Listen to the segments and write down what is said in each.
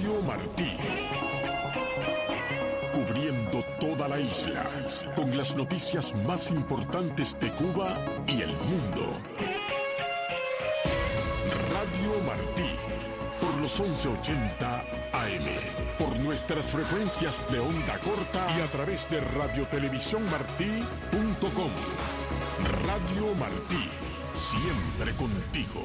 Radio Martí. Cubriendo toda la isla, con las noticias más importantes de Cuba y el mundo. Radio Martí, por los 1180 AM, por nuestras frecuencias de onda corta y a través de radiotelevisiónmartí.com. Radio Martí, siempre contigo.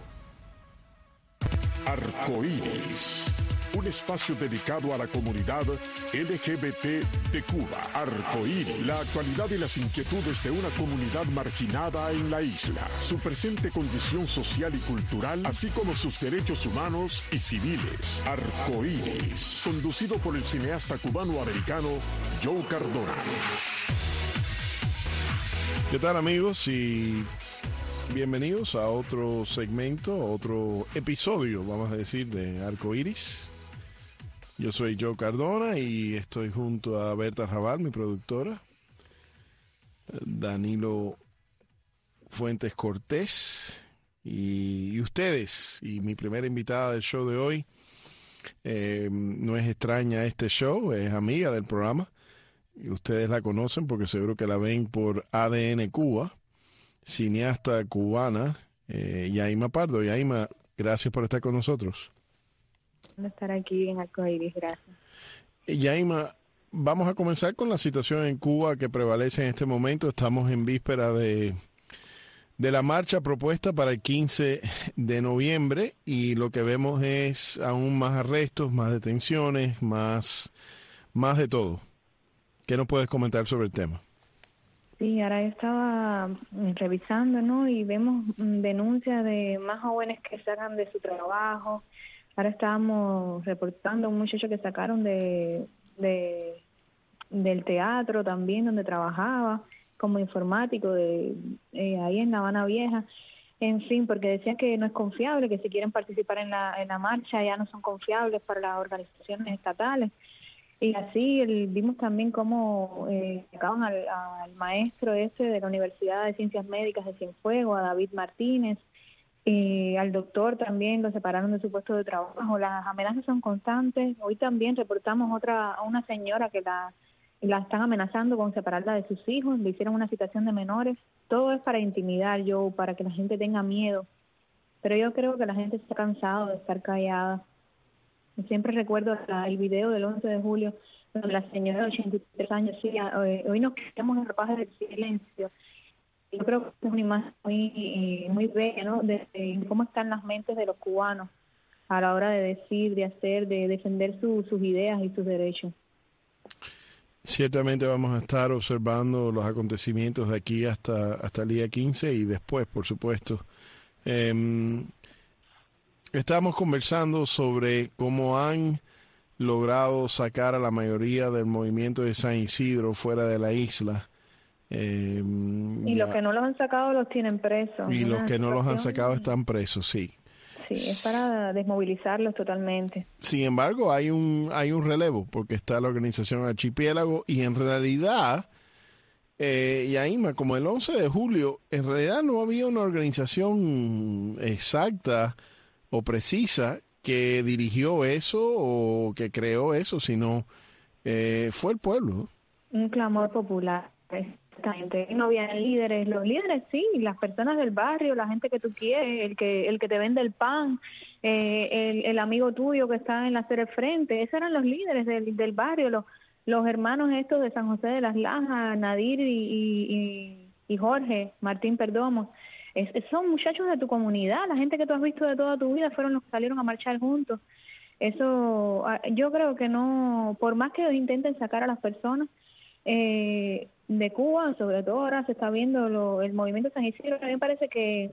Arcoíris, un espacio dedicado a la comunidad LGBT de Cuba. Arcoíris, la actualidad y las inquietudes de una comunidad marginada en la isla, su presente condición social y cultural, así como sus derechos humanos y civiles. Arcoíris, conducido por el cineasta cubano-americano Joe Cardona. ¿Qué tal, amigos? Y bienvenidos a otro segmento, otro episodio, vamos a decir, de Arcoíris. Yo soy Joe Cardona y estoy junto a Berta Raval, mi productora, Danilo Fuentes Cortés y ustedes. Y mi primera invitada del show de hoy no es extraña a este show, es amiga del programa. Y ustedes la conocen porque seguro que la ven por ADN Cuba, cineasta cubana, Yaima Pardo. Yaima, gracias por estar con nosotros. Estar aquí en Arcoíris, gracias. Yaima, vamos a comenzar con la situación en Cuba que prevalece en este momento. Estamos en víspera de la marcha propuesta para el 15 de noviembre y lo que vemos es aún más arrestos, más detenciones, más de todo. ¿Qué nos puedes comentar sobre el tema? Sí, ahora yo estaba revisando, ¿no? Y vemos denuncias de más jóvenes que sacan de su trabajo. Ahora estábamos reportando a un muchacho que sacaron del teatro también, donde trabajaba como informático ahí en La Habana Vieja. En fin, porque decían que no es confiable, que si quieren participar en la marcha ya no son confiables para las organizaciones estatales. Y así vimos también cómo sacaban al maestro de la Universidad de Ciencias Médicas de Cienfuegos, a David Martínez, y al doctor también lo separaron de su puesto de trabajo. Las amenazas son constantes. Hoy también reportamos a una señora que la están amenazando con separarla de sus hijos, le hicieron una citación de menores. Todo es para intimidar, para que la gente tenga miedo. Pero yo creo que la gente está cansada de estar callada. Siempre recuerdo el video del 11 de julio, donde la señora de 83 años decía, hoy nos quedamos en la paz del silencio. Yo creo que es una imagen muy bella, ¿no? De cómo están las mentes de los cubanos a la hora de decir, de hacer, de defender sus ideas y sus derechos. Ciertamente vamos a estar observando los acontecimientos de aquí hasta el día 15 y después, por supuesto. Estábamos conversando sobre cómo han logrado sacar a la mayoría del movimiento de San Isidro fuera de la isla. Y los que no los han sacado los tienen presos. Y los que no los han sacado están presos, sí. Sí, es para desmovilizarlos totalmente. Sin embargo, hay un relevo, porque está la organización Archipiélago, y en realidad, Yaima, como el 11 de julio, en realidad no había una organización exacta o precisa que dirigió eso o que creó eso, sino fue el pueblo. Un clamor popular. Exactamente. No había líderes, los líderes sí, las personas del barrio, la gente que tú quieres, el que te vende el pan, el amigo tuyo que está en la acera del frente, esos eran los líderes del barrio, los hermanos estos de San José de las Lajas, Nadir y Jorge Martín Perdomo. Son muchachos de tu comunidad, la gente que tú has visto de toda tu vida fueron los que salieron a marchar juntos. Eso, yo creo que no, por más que ellos intenten sacar a las personas de Cuba, sobre todo ahora se está viendo el movimiento San Isidro, a mí me parece que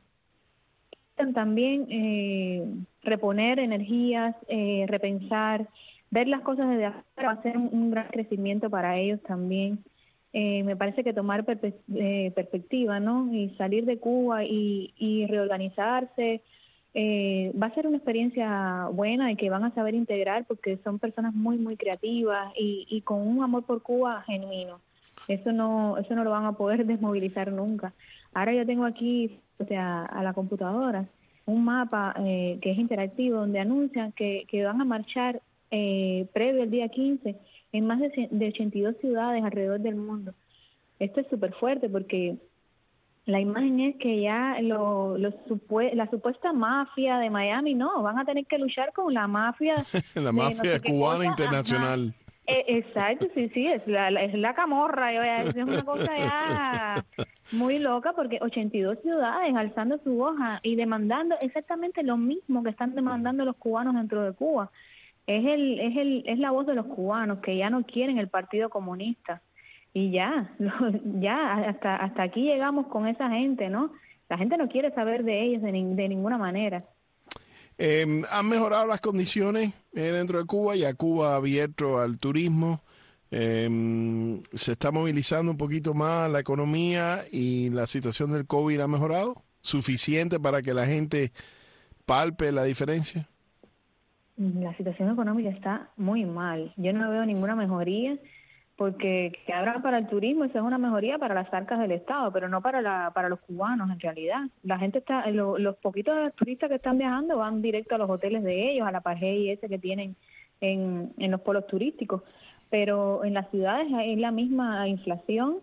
también reponer energías, repensar, ver las cosas desde afuera va a ser un gran crecimiento para ellos también. Me parece que tomar perspectiva, ¿no? Y salir de Cuba y reorganizarse va a ser una experiencia buena y que van a saber integrar porque son personas muy, muy creativas y con un amor por Cuba genuino. Eso no lo van a poder desmovilizar nunca. Ahora yo tengo aquí a la computadora un mapa que es interactivo donde anuncian que van a marchar previo al día 15 en más de 82 ciudades alrededor del mundo. Esto es súper fuerte porque la imagen es que ya la supuesta mafia de Miami, no, van a tener que luchar con la mafia La de no mafia sé qué cubana cosa. internacional. Ajá. Exacto, sí, es la camorra, es una cosa ya muy loca porque 82 ciudades alzando su voz y demandando exactamente lo mismo que están demandando los cubanos dentro de Cuba. Es la voz de los cubanos que ya no quieren el Partido Comunista. Y ya hasta aquí llegamos con esa gente, ¿no? La gente no quiere saber de ellos de ninguna manera. ¿Han mejorado las condiciones dentro de Cuba? Ya Cuba ha abierto al turismo. ¿Se está movilizando un poquito más la economía y la situación del COVID ha mejorado? ¿Suficiente para que la gente palpe la diferencia? La situación económica está muy mal. Yo no veo ninguna mejoría porque que abran para el turismo, eso es una mejoría para las arcas del Estado, pero no para los cubanos en realidad. La gente está, los poquitos turistas que están viajando van directo a los hoteles de ellos, a la Pajé ese que tienen en los polos turísticos, pero en las ciudades hay la misma inflación.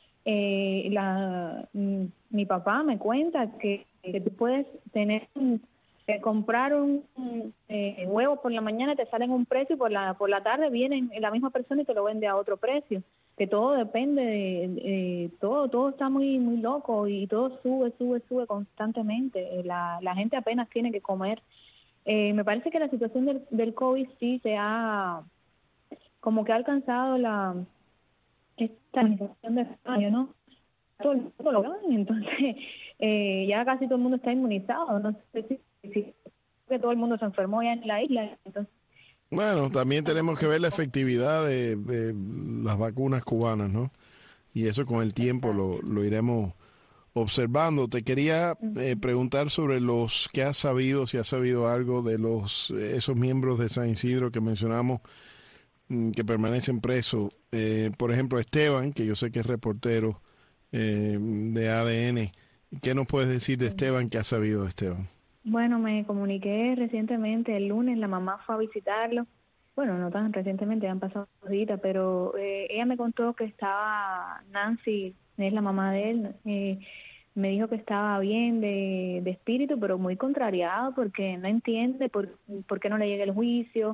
Mi papá me cuenta que tú puedes tener comprar un huevo por la mañana te salen un precio y por la tarde viene la misma persona y te lo vende a otro precio, que todo depende de todo está muy loco y todo sube constantemente. La gente apenas tiene que comer. Me parece que la situación del COVID sí como que ha alcanzado esta organización de año, ¿no? Todo el mundo lo ve, entonces ya casi todo el mundo está inmunizado, no sé si que todo el mundo se enfermó ya en la isla, entonces. Bueno, también tenemos que ver la efectividad de las vacunas cubanas, ¿no? Y eso con el tiempo lo iremos observando. Te quería preguntar sobre los que has sabido, si has sabido algo de esos miembros de San Isidro que mencionamos que permanecen presos. Por ejemplo, Esteban, que yo sé que es reportero de ADN. ¿Qué nos puedes decir de Esteban? ¿Qué has sabido de Esteban? Bueno, me comuniqué recientemente, el lunes, la mamá fue a visitarlo. Bueno, no tan recientemente, han pasado 2 días, pero ella me contó que estaba Nancy, es la mamá de él, me dijo que estaba bien de espíritu, pero muy contrariado porque no entiende por qué no le llega el juicio,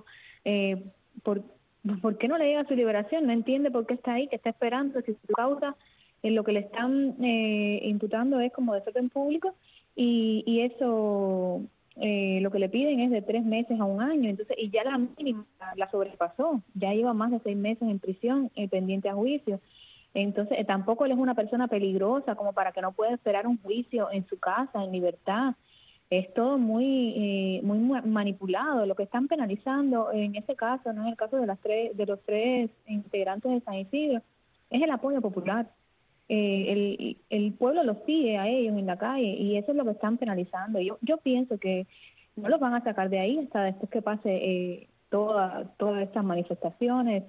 por qué no le llega su liberación, no entiende por qué está ahí, que está esperando, si su causa lo que le están imputando es como desorden público y eso lo que le piden es de 3 meses a 1 año, entonces y ya la mínima la sobrepasó, ya lleva más de 6 meses en prisión pendiente a juicio. Entonces tampoco él es una persona peligrosa como para que no pueda esperar un juicio en su casa, en libertad. Es todo muy manipulado. Lo que están penalizando en ese caso, no en el caso de los tres integrantes de San Isidro, es el apoyo popular. El pueblo los sigue a ellos en la calle y eso es lo que están penalizando. Yo pienso que no los van a sacar de ahí hasta después que pase todas estas manifestaciones,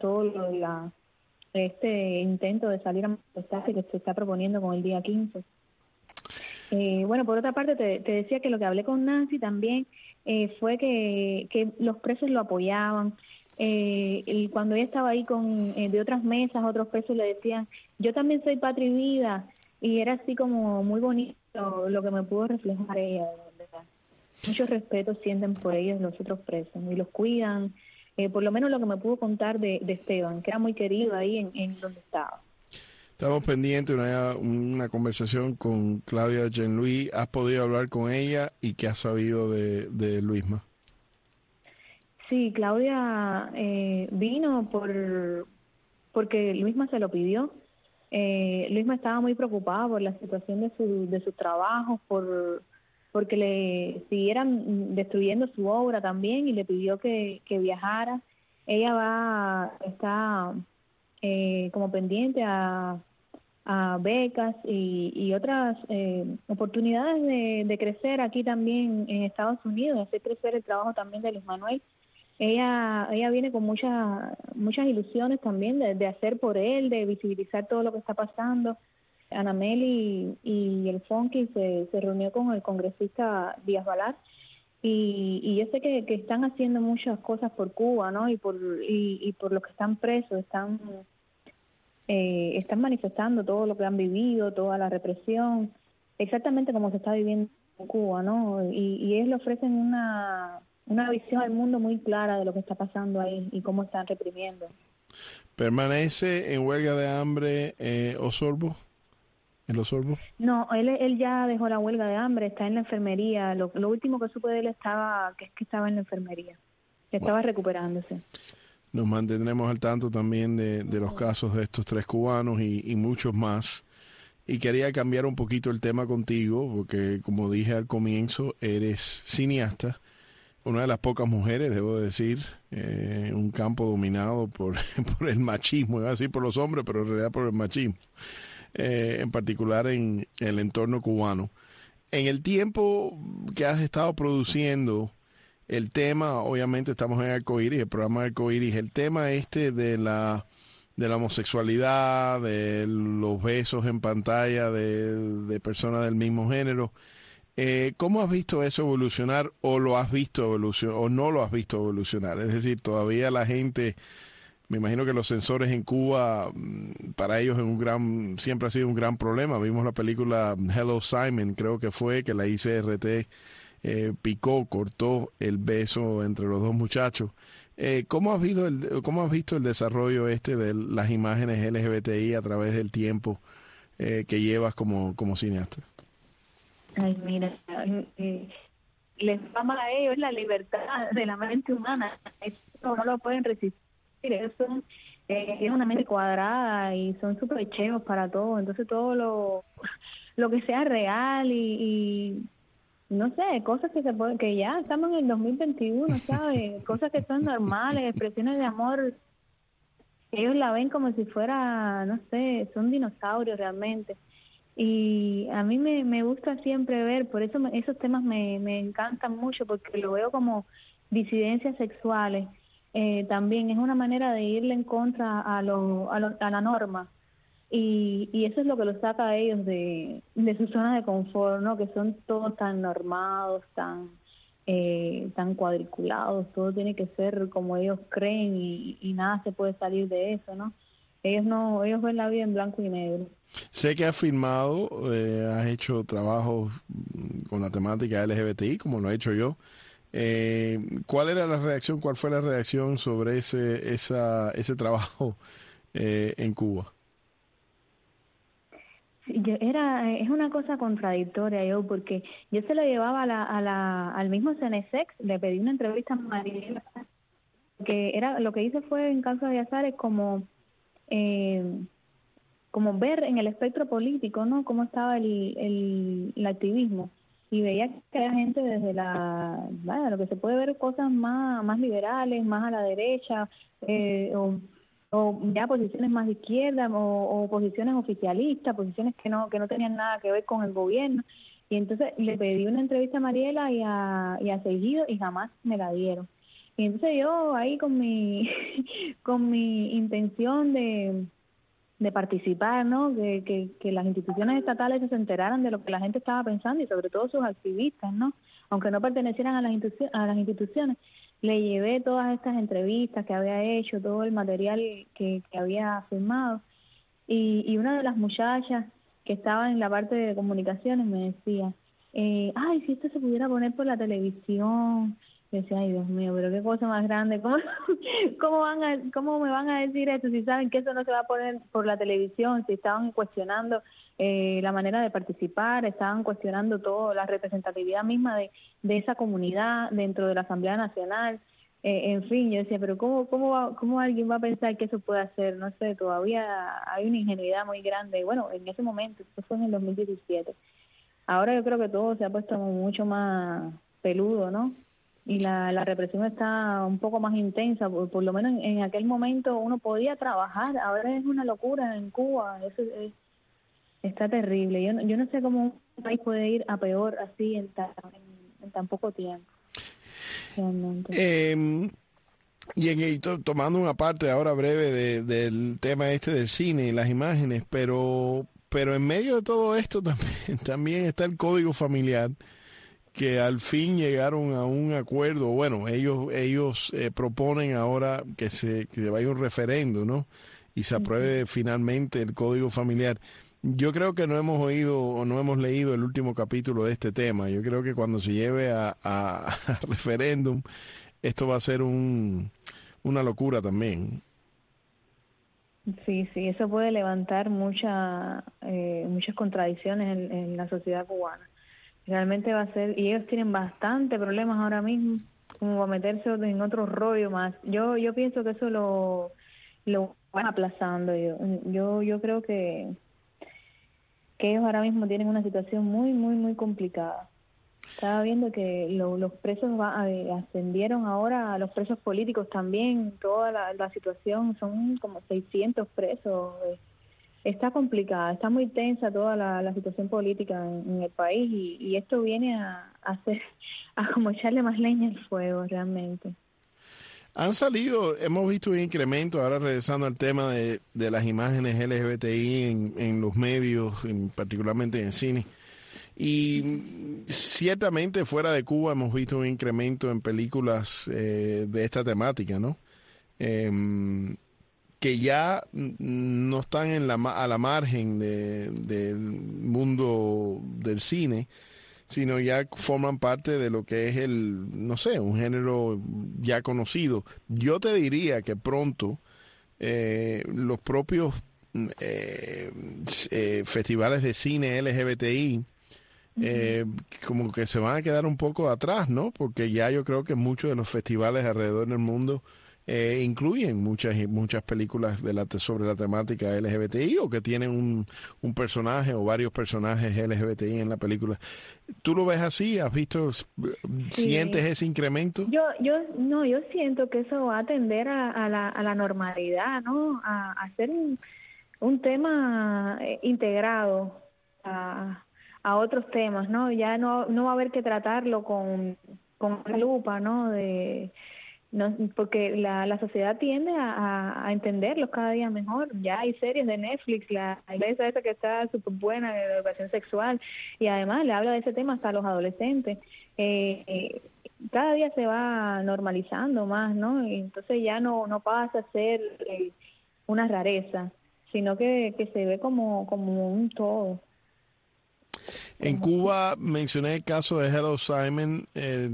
este intento de salir a manifestarse que se está proponiendo con el día 15. Bueno, por otra parte te decía que lo que hablé con Nancy también fue que los presos lo apoyaban. Y cuando ella estaba ahí de otras mesas, otros presos le decían, yo también soy patria y vida, y era así como muy bonito lo que me pudo reflejar ella, de verdad. Mucho respeto sienten por ellos los otros presos y los cuidan, por lo menos lo que me pudo contar de Esteban, que era muy querido ahí en donde estaba. Estamos pendientes de una conversación con Claudia Jean-Louis. ¿Has podido hablar con ella y qué has sabido de Luisma? Sí, Claudia vino porque Luisma se lo pidió. Luisma estaba muy preocupada por la situación de su trabajo, porque le siguieran destruyendo su obra también y le pidió que viajara. Ella está como pendiente a becas y otras oportunidades de crecer aquí también en Estados Unidos, de hacer crecer el trabajo también de Luis Manuel. Ella viene con muchas ilusiones también de hacer por él, de visibilizar todo lo que está pasando. Anameli y el Fonky se reunió con el congresista Díaz Balart y yo sé que están haciendo muchas cosas por Cuba, ¿no? Y por los que están presos, están manifestando todo lo que han vivido, toda la represión, exactamente como se está viviendo en Cuba, ¿no? Y ellos le ofrecen una visión al mundo muy clara de lo que está pasando ahí y cómo están reprimiendo. ¿Permanece en huelga de hambre Osorbo? ¿En Osorbo? No, él ya dejó la huelga de hambre, está en la enfermería. Lo último que supe de él es que estaba en la enfermería, que estaba recuperándose. Nos mantendremos al tanto también de los casos de estos 3 cubanos y muchos más. Y quería cambiar un poquito el tema contigo, porque como dije al comienzo, eres cineasta, una de las pocas mujeres, debo decir, en un campo dominado por el machismo, iba a decir por los hombres, pero en realidad por el machismo, en particular en el entorno cubano. En el tiempo que has estado produciendo el tema, obviamente estamos en Arcoíris, el programa de Arcoíris, el tema de la homosexualidad, de los besos en pantalla de personas del mismo género. ¿Cómo has visto eso evolucionar o lo has visto evolucionar o no lo has visto evolucionar? Es decir, todavía la gente, me imagino que los censores en Cuba, para ellos siempre ha sido un gran problema. Vimos la película Hello Simon, creo que fue, que la ICRT cortó el beso entre los 2 muchachos. ¿Cómo has visto el desarrollo de las imágenes LGBTI a través del tiempo que llevas como cineasta? Ay, mira, les fama a ellos la libertad de la mente humana. Eso no lo pueden resistir. Eso es una mente cuadrada y son súper cheos para todo. Entonces todo lo que sea real y no sé, cosas que ya estamos en el 2021, ¿sabes? Cosas que son normales, expresiones de amor, ellos la ven como si fuera, no sé, son dinosaurios realmente. Y a mí me gusta siempre ver, por eso esos temas me encantan mucho, porque lo veo como disidencias sexuales. También es una manera de irle en contra a la norma. Y eso es lo que los saca a ellos de su zona de confort, ¿no? Que son todos tan normados, tan cuadriculados, todo tiene que ser como ellos creen y nada se puede salir de eso, ¿no? Ellos ven la vida en blanco y negro. Sé que has filmado, has hecho trabajos con la temática LGBTI, como lo he hecho yo. ¿Cuál fue la reacción sobre ese trabajo en Cuba? Es una cosa contradictoria porque yo se lo llevaba al mismo Cenesex, le pedí una entrevista a Mariela, que lo que hice fue en Causa de Azares como ver en el espectro político, ¿no? Cómo estaba el activismo, y veía que había gente desde lo que se puede ver, cosas más liberales, más a la derecha, o ya posiciones más de izquierda, o posiciones oficialistas, posiciones que no tenían nada que ver con el gobierno. Y entonces le pedí una entrevista a Mariela y a Seguido y jamás me la dieron. Y entonces yo ahí con mi intención de participar, ¿no? Que las instituciones estatales se enteraran de lo que la gente estaba pensando, y sobre todo sus activistas, ¿no? Aunque no pertenecieran a las instituciones, le llevé todas estas entrevistas que había hecho, todo el material que había filmado, y una de las muchachas que estaba en la parte de comunicaciones me decía, ay, si esto se pudiera poner por la televisión. Yo decía, ay, Dios mío, pero qué cosa más grande, ¿cómo me van a decir esto si saben que eso no se va a poner por la televisión? Si estaban cuestionando la manera de participar, estaban cuestionando todo, la representatividad misma de esa comunidad dentro de la Asamblea Nacional. En fin, yo decía, pero ¿cómo alguien va a pensar que eso puede hacer? No sé, todavía hay una ingenuidad muy grande. Bueno, en ese momento, eso fue en el 2017. Ahora yo creo que todo se ha puesto mucho más peludo, ¿no? Y la represión está un poco más intensa, por lo menos en aquel momento uno podía trabajar. Ahora es una locura en Cuba, está terrible. Yo no sé cómo un país puede ir a peor así en tan poco tiempo. Y tomando una parte ahora breve del tema del cine y las imágenes, pero en medio de todo esto también está el código familiar, que al fin llegaron a un acuerdo. Bueno, ellos proponen ahora que se vaya un referendo, ¿no? Y se apruebe finalmente el Código Familiar. Yo creo que no hemos oído o no hemos leído el último capítulo de este tema. Yo creo que cuando se lleve a referéndum, esto va a ser una locura también. Sí, eso puede levantar muchas contradicciones en la sociedad cubana. Realmente va a ser, y ellos tienen bastante problemas ahora mismo, como a meterse en otro rollo más. Yo pienso que eso lo van aplazando. Yo creo que ellos ahora mismo tienen una situación muy, muy, muy complicada. Estaba viendo que los presos ascendieron ahora, a los presos políticos también, toda la situación, son como 600 presos. Está complicada, está muy tensa toda la situación política en el país y esto viene a como echarle más leña al fuego realmente. Han salido, hemos visto un incremento, ahora regresando al tema de las imágenes LGBTI en los medios, particularmente en cine. Y ciertamente fuera de Cuba hemos visto un incremento en películas de esta temática, ¿no? Que ya no están a la margen del mundo del cine, sino ya forman parte de lo que es un género ya conocido. Yo te diría que pronto los propios festivales de cine LGBTI como que se van a quedar un poco atrás, ¿no? Porque ya yo creo que muchos de los festivales alrededor del mundo incluyen muchas películas sobre la temática LGBTI o que tienen un personaje o varios personajes LGBTI en la película. ¿Tú lo ves así? ¿Has visto, sientes ese incremento? Yo siento que eso va a tender a la normalidad, ¿no? A ser un tema integrado a otros temas, ¿no? Ya no va a haber que tratarlo con la lupa, ¿no? Porque la sociedad tiende a entenderlos cada día mejor. Ya hay series de Netflix, la iglesia esa que está súper buena de educación sexual, y además le habla de ese tema hasta a los adolescentes. Cada día se va normalizando más, ¿no? Y entonces ya no pasa a ser una rareza, sino que se ve como un todo. En Cuba mencioné el caso de Hello Simon,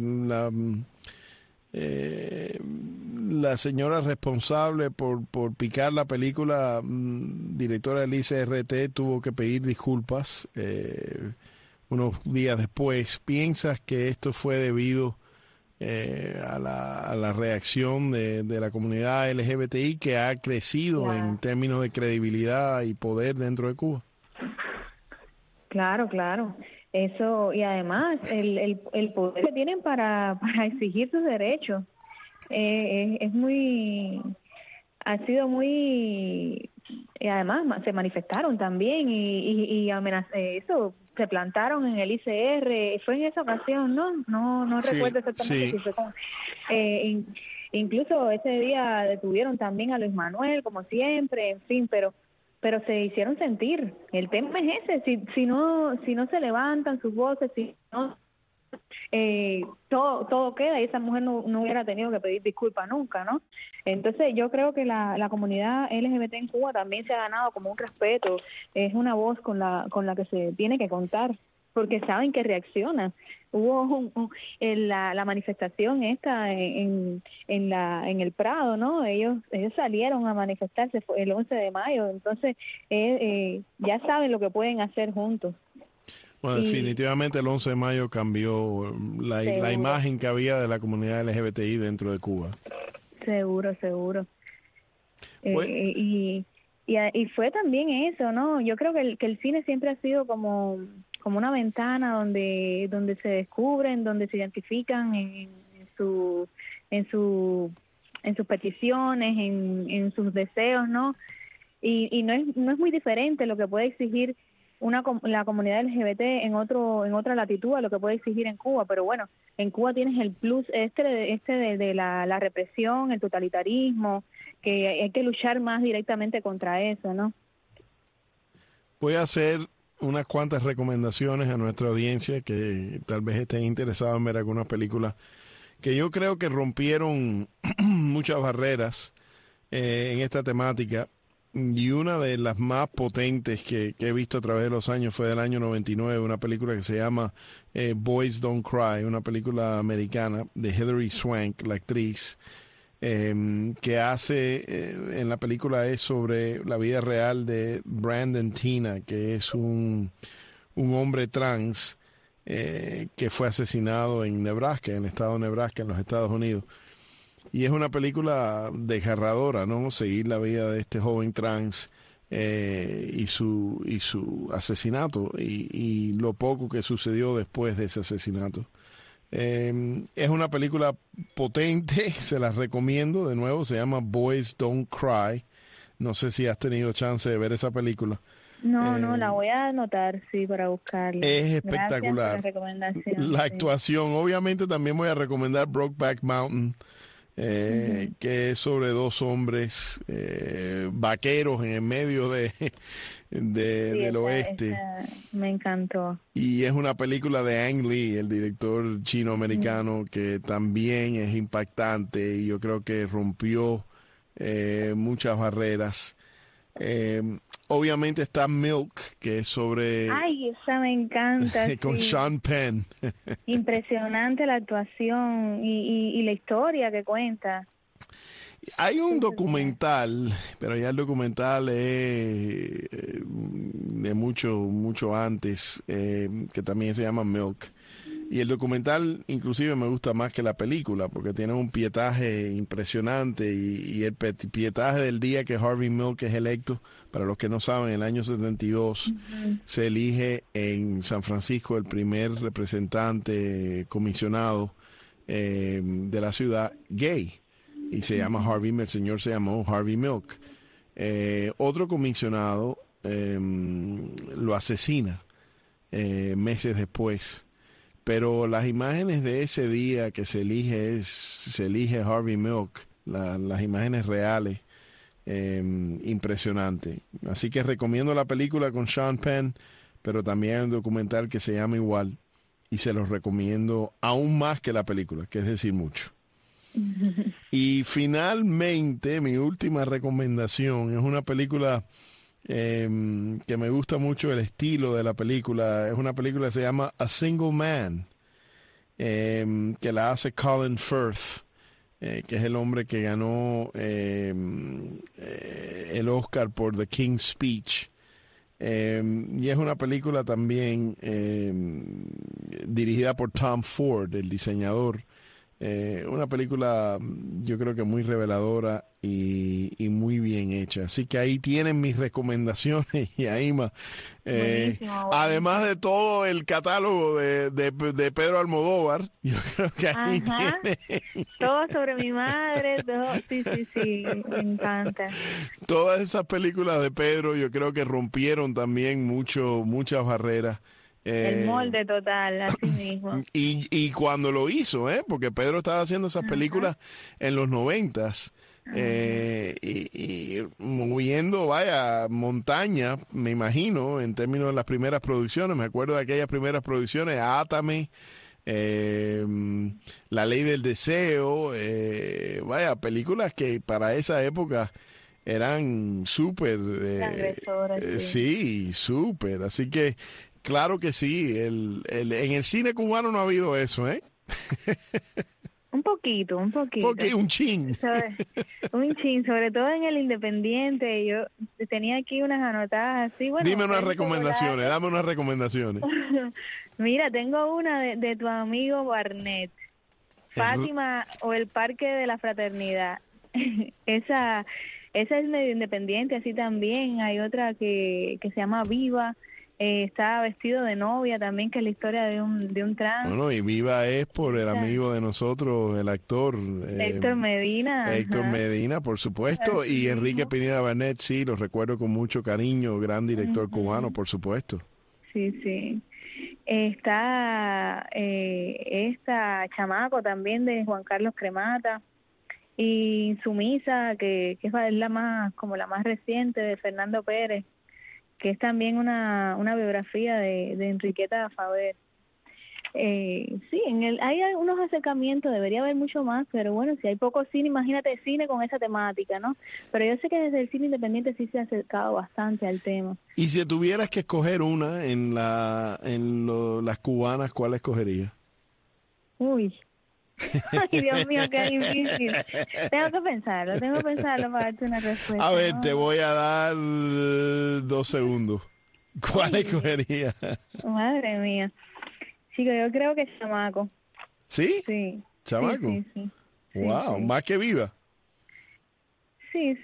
la señora responsable por picar la película, directora del ICRT, tuvo que pedir disculpas unos días después. ¿Piensas que esto fue debido a la reacción de la comunidad LGBTI que ha crecido en términos de credibilidad y poder dentro de Cuba? Claro. Eso, y además el poder que tienen para exigir sus derechos ha sido muy, y además se manifestaron también y eso, se plantaron en el ICR, fue en esa ocasión, no recuerdo exactamente si fue con, incluso ese día detuvieron también a Luis Manuel, como siempre, en fin, pero se hicieron sentir. El tema es ese, si no se levantan sus voces, si no, todo queda y esa mujer no hubiera tenido que pedir disculpas nunca, ¿no? Entonces yo creo que la comunidad LGBT en Cuba también se ha ganado como un respeto, es una voz con la que se tiene que contar, porque saben que reacciona. Hubo la manifestación esta en el Prado, ¿no? Ellos salieron a manifestarse el 11 de mayo, entonces ya saben lo que pueden hacer juntos. Bueno, definitivamente el 11 de mayo cambió la imagen que había de la comunidad LGBTI dentro de Cuba. Seguro. Y fue también eso, ¿no? Yo creo que el cine siempre ha sido como una ventana donde se descubren, donde se identifican en sus peticiones, en sus deseos, ¿no? Y no es muy diferente lo que puede exigir la comunidad LGBT en otra latitud a lo que puede exigir en Cuba, pero bueno, en Cuba tienes el plus de la represión, el totalitarismo, que hay que luchar más directamente contra eso, ¿no? Voy a hacer unas cuantas recomendaciones a nuestra audiencia que tal vez estén interesados en ver algunas películas que yo creo que rompieron muchas barreras en esta temática. Y una de las más potentes que he visto a través de los años fue del año 99, una película que se llama Boys Don't Cry, una película americana de Hilary Swank, la actriz, que hace, en la película es sobre la vida real de Brandon Teena, que es un hombre trans que fue asesinado en Nebraska, en el estado de Nebraska, en los Estados Unidos. Y es una película desgarradora, ¿no? Seguir la vida de este joven trans y su asesinato y lo poco que sucedió después de ese asesinato. Es una película potente, se las recomiendo. De nuevo, se llama Boys Don't Cry. No sé si has tenido chance de ver esa película. No, la voy a anotar, sí, para buscarla. Es espectacular. Gracias por la recomendación. La actuación, obviamente también voy a recomendar Brokeback Mountain, que es sobre dos hombres vaqueros en el medio del oeste. Me encantó. Y es una película de Ang Lee, el director chino-americano, que también es impactante y yo creo que rompió muchas barreras. Obviamente está Milk, que es sobre... Ay, esa me encanta. con sí. Sean Penn. Impresionante la actuación y la historia que cuenta. Hay un documental, pero ya el documental es de mucho antes, que también se llama Milk. Y el documental inclusive me gusta más que la película porque tiene un pietaje impresionante y el pietaje del día que Harvey Milk es electo. Para los que no saben, en el año 72 se elige en San Francisco el primer representante comisionado de la ciudad gay. Y se llama Harvey, el señor se llamó Harvey Milk. Otro comisionado lo asesina meses después. Pero las imágenes de ese día que se elige Harvey Milk, las imágenes reales, impresionante. Así que recomiendo la película con Sean Penn, pero también hay un documental que se llama igual y se los recomiendo aún más que la película, que es decir mucho. Y finalmente mi última recomendación es una película que me gusta mucho el estilo de la película. Es una película que se llama A Single Man, que la hace Colin Firth, que es el hombre que ganó el Oscar por The King's Speech. Y es una película también dirigida por Tom Ford, el diseñador. Una película yo creo que muy reveladora y muy bien hecha. Así que ahí tienen mis recomendaciones, Yaima. Buenísimo. Además de todo el catálogo de Pedro Almodóvar, yo creo que ahí tienen todo sobre mi madre, todo. Sí, me encanta. Todas esas películas de Pedro yo creo que rompieron también muchas barreras. El molde total, así mismo. Y cuando lo hizo, porque Pedro estaba haciendo esas películas en los 90s, y moviendo, montaña, me imagino, en términos de las primeras producciones. Me acuerdo de aquellas primeras producciones, Átame, La Ley del Deseo, películas que para esa época eran súper, sí, súper, así que claro que sí, en el cine cubano no ha habido eso, Un poquito. Un chin. Un chin, sobre todo en el independiente. Yo tenía aquí unas anotadas así. Bueno, dame unas recomendaciones. Mira, tengo una de tu amigo Barnett, Fátima o El Parque de la Fraternidad. Esa es medio independiente, así también. Hay otra que se llama Viva. Está vestido de novia también, que es la historia de un trans. Bueno, y Viva es por el amigo de nosotros, el actor Héctor Medina. Héctor Medina, por supuesto. Así y Enrique mismo. Pineda Barnett, sí, lo recuerdo con mucho cariño, gran director cubano, por supuesto. Sí. Está esta Chamaco también de Juan Carlos Cremata. Y Sumisa, que es la más reciente, de Fernando Pérez, que es también una biografía de Enriqueta Faber. Sí, hay algunos acercamientos, debería haber mucho más, pero bueno, si hay poco cine, imagínate cine con esa temática, ¿no? Pero yo sé que desde el cine independiente sí se ha acercado bastante al tema. Y si tuvieras que escoger una las cubanas, ¿cuál escogerías? Uy, ay, Dios mío, qué difícil. Tengo que pensarlo para darte una respuesta. A ver, ¿no? te voy a dar 2 segundos. ¿Cuál escogerías? Madre mía. Chico, yo creo que Chamaco. ¿Sí? Sí. ¿Chamaco? Sí. Wow, sí. más que Viva. Sí.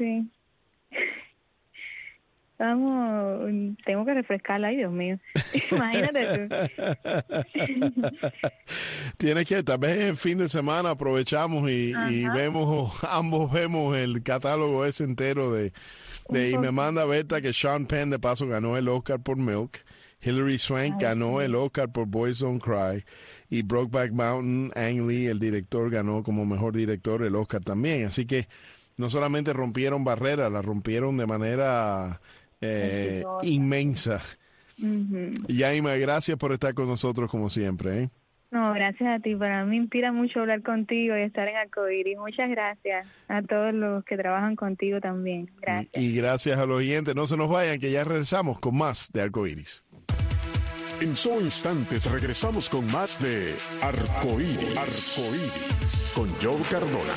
Tengo que refrescarla, ay, Dios mío. Imagínate tú. Tienes que, tal vez el fin de semana aprovechamos y ambos vemos el catálogo ese entero y me manda Berta que Sean Penn de paso ganó el Oscar por Milk. Hilary Swank ganó el Oscar por Boys Don't Cry. Y Brokeback Mountain, Ang Lee, el director, ganó como mejor director el Oscar también. Así que no solamente rompieron barreras, las rompieron de manera inmensa. Yaima, gracias por estar con nosotros como siempre. No, gracias a ti. Para mí inspira mucho hablar contigo y estar en Arcoíris. Muchas gracias a todos los que trabajan contigo también. Gracias. Y gracias a los oyentes. No se nos vayan, que ya regresamos con más de Arcoíris. En solo instantes regresamos con más de Arcoíris con Joe Cardona.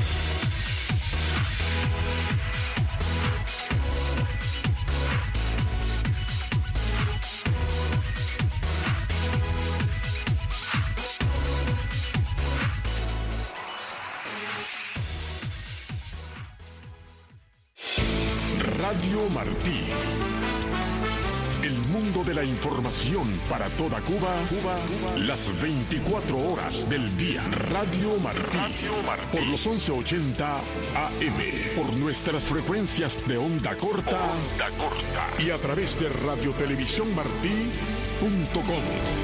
Radio Martí. El mundo de la información para toda Cuba, las 24 horas del día. Radio Martí. Por los 1180 AM. Por nuestras frecuencias de onda corta. Y a través de radiotelevisiónmartí.com.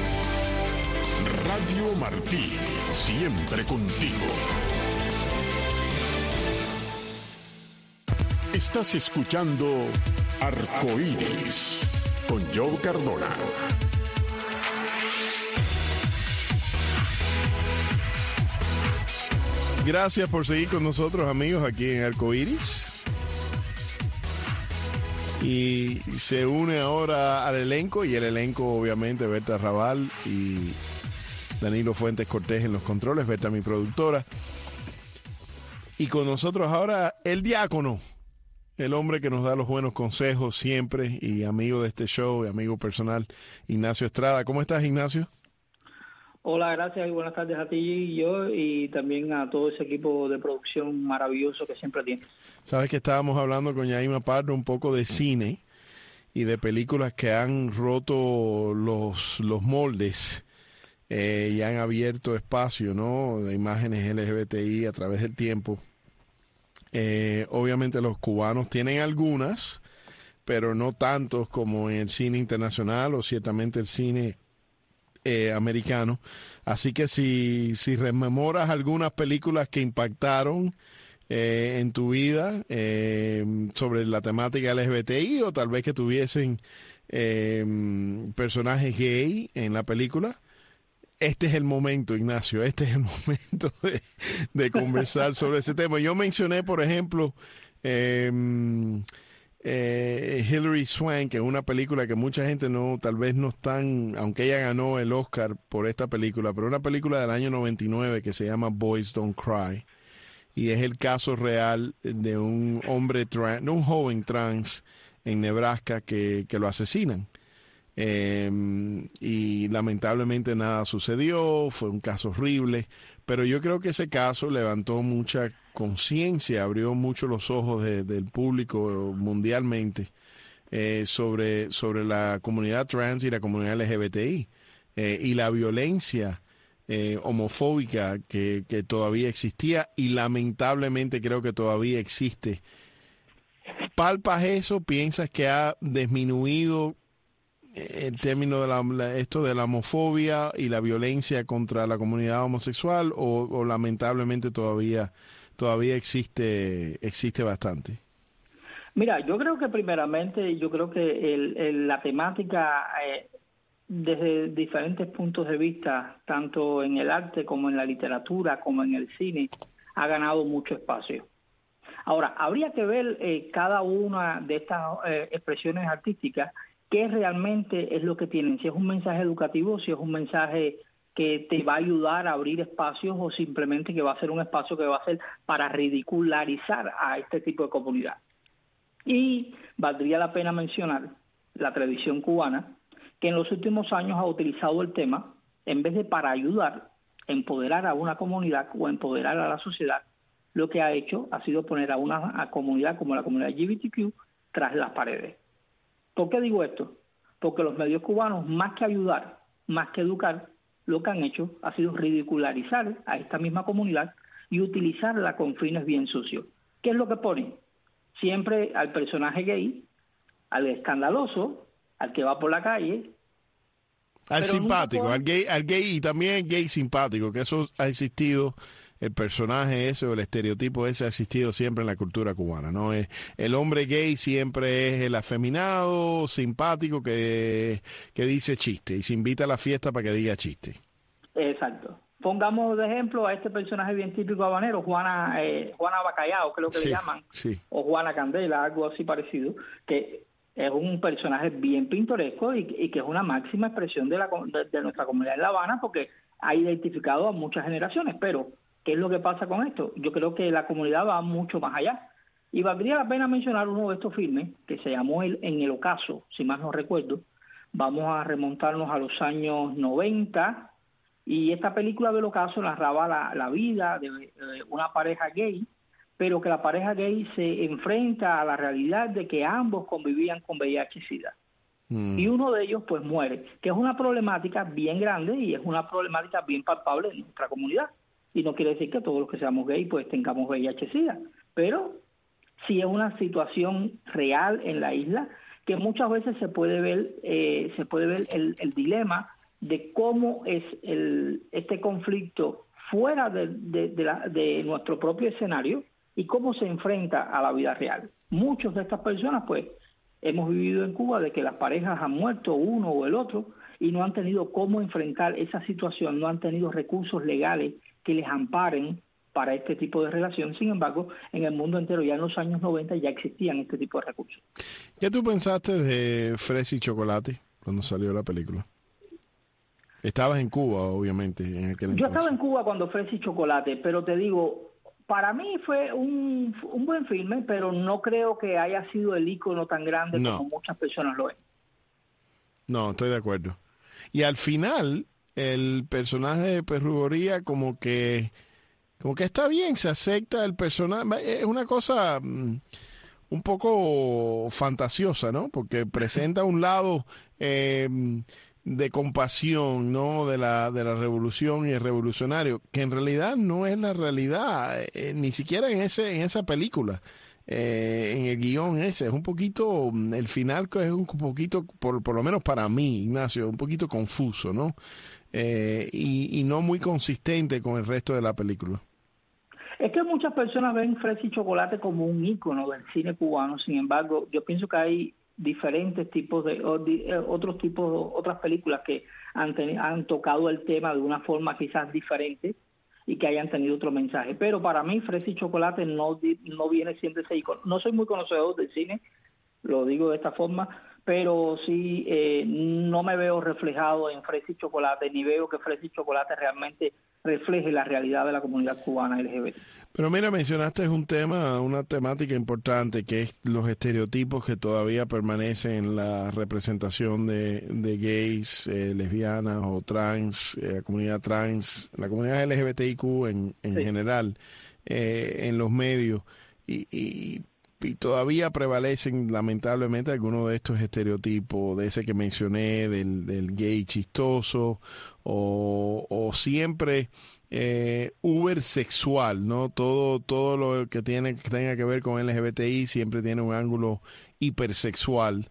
Radio Martí. Siempre contigo. Estás escuchando Arcoíris con Joe Cardona. Gracias por seguir con nosotros, amigos, aquí en Arcoíris. Y se une ahora al elenco, y el elenco obviamente Berta Raval y Danilo Fuentes Cortés en los controles, Berta mi productora. Y con nosotros ahora el diácono. El hombre que nos da los buenos consejos siempre y amigo de este show y amigo personal, Ignacio Estrada. ¿Cómo estás, Ignacio? Hola, gracias y buenas tardes a ti y yo y también a todo ese equipo de producción maravilloso que siempre tienes. Sabes que estábamos hablando con Yaima Pardo un poco de cine y de películas que han roto los moldes y han abierto espacio, ¿no?, de imágenes LGBTI a través del tiempo. Obviamente los cubanos tienen algunas, pero no tantos como en el cine internacional o ciertamente el cine americano. Así que si rememoras algunas películas que impactaron en tu vida sobre la temática LGBTI o tal vez que tuviesen personajes gay en la película, este es el momento, Ignacio, este es el momento de conversar sobre ese tema. Yo mencioné, por ejemplo, Hilary Swank, que es una película que mucha gente tal vez no están, aunque ella ganó el Oscar por esta película, pero una película del año 99 que se llama Boys Don't Cry, y es el caso real de un hombre trans, de un joven trans en Nebraska que lo asesinan. Y lamentablemente nada sucedió, fue un caso horrible, pero yo creo que ese caso levantó mucha conciencia, abrió mucho los ojos del público mundialmente sobre la comunidad trans y la comunidad LGBTI y la violencia homofóbica que todavía existía y lamentablemente creo que todavía existe. ¿Palpas eso? ¿Piensas que ha disminuido en términos de esto de la homofobia y la violencia contra la comunidad homosexual o lamentablemente todavía existe bastante? Mira, yo creo que primeramente, la temática, desde diferentes puntos de vista, tanto en el arte como en la literatura, como en el cine, ha ganado mucho espacio. Ahora, habría que ver cada una de estas expresiones artísticas, qué realmente es lo que tienen, si es un mensaje educativo, si es un mensaje que te va a ayudar a abrir espacios o simplemente que va a ser un espacio que va a ser para ridicularizar a este tipo de comunidad. Y valdría la pena mencionar la televisión cubana, que en los últimos años ha utilizado el tema, en vez de para ayudar, empoderar a una comunidad o empoderar a la sociedad, lo que ha hecho ha sido poner a una comunidad como la comunidad LGBTQ tras las paredes. ¿Por qué digo esto? Porque los medios cubanos, más que ayudar, más que educar, lo que han hecho ha sido ridicularizar a esta misma comunidad y utilizarla con fines bien sucios. ¿Qué es lo que ponen? Siempre al personaje gay, al escandaloso, al que va por la calle. Al simpático, al gay y también el gay simpático, que eso ha existido, el personaje ese o el estereotipo ese ha existido siempre en la cultura cubana, ¿no? El hombre gay siempre es el afeminado, simpático, que dice chiste y se invita a la fiesta para que diga chiste. Exacto. Pongamos de ejemplo a este personaje bien típico habanero, Juana Bacallao, que es lo que le llaman, o Juana Candela, algo así parecido, que es un personaje bien pintoresco y que es una máxima expresión de nuestra comunidad en La Habana, porque ha identificado a muchas generaciones. Pero, ¿qué es lo que pasa con esto? Yo creo que la comunidad va mucho más allá. Y valdría la pena mencionar uno de estos filmes, que se llamó En el Ocaso, si más no recuerdo. Vamos a remontarnos a los años 90, y esta película del Ocaso narraba la vida de una pareja gay, pero que la pareja gay se enfrenta a la realidad de que ambos convivían con VIH-Sida. Y uno de ellos pues muere, que es una problemática bien grande y es una problemática bien palpable en nuestra comunidad. Y no quiere decir que todos los que seamos gay pues tengamos VIH-Sida, pero sí es una situación real en la isla que muchas veces se puede ver el dilema de cómo es este conflicto fuera de nuestro propio escenario y cómo se enfrenta a la vida real. Muchos de estas personas pues hemos vivido en Cuba de que las parejas han muerto uno o el otro y no han tenido cómo enfrentar esa situación, no han tenido recursos legales que les amparen para este tipo de relación. Sin embargo, en el mundo entero ya en los años 90 ya existían este tipo de recursos. ¿Qué tú pensaste de Fresa y Chocolate cuando salió la película? Estabas en Cuba, obviamente, en aquel entonces. Yo estaba en Cuba cuando Fresa y Chocolate, pero te digo, para mí fue un buen filme, pero no creo que haya sido el ícono tan grande como muchas personas lo ven. No, estoy de acuerdo. Y al final, el personaje de Perrugoría como que está bien, se acepta el personaje. Es una cosa un poco fantasiosa, ¿no? Porque presenta un lado de compasión, ¿no? De la revolución y el revolucionario, que en realidad no es la realidad, ni siquiera en esa película, en el guión ese, es un poquito, el final es un poquito, por lo menos para mí, Ignacio, un poquito confuso, ¿no? Y no muy consistente con el resto de la película. Es que muchas personas ven Fresa y Chocolate como un ícono del cine cubano. Sin embargo, yo pienso que hay diferentes tipos otras películas que han tocado el tema de una forma quizás diferente y que hayan tenido otro mensaje. Pero para mí Fresa y Chocolate no viene siendo ese ícono. No soy muy conocedor del cine, lo digo de esta forma, pero sí no me veo reflejado en Fresa y Chocolate, ni veo que Fresa y Chocolate realmente refleje la realidad de la comunidad cubana LGBT. Pero mira, mencionaste una temática importante, que es los estereotipos que todavía permanecen en la representación de gays, lesbianas o trans, la comunidad trans, la comunidad LGBTIQ en general, en los medios. Y todavía prevalecen lamentablemente algunos de estos estereotipos, de ese que mencioné, del gay chistoso o siempre uber sexual, ¿no? Todo lo que tenga que ver con LGBTI siempre tiene un ángulo hipersexual,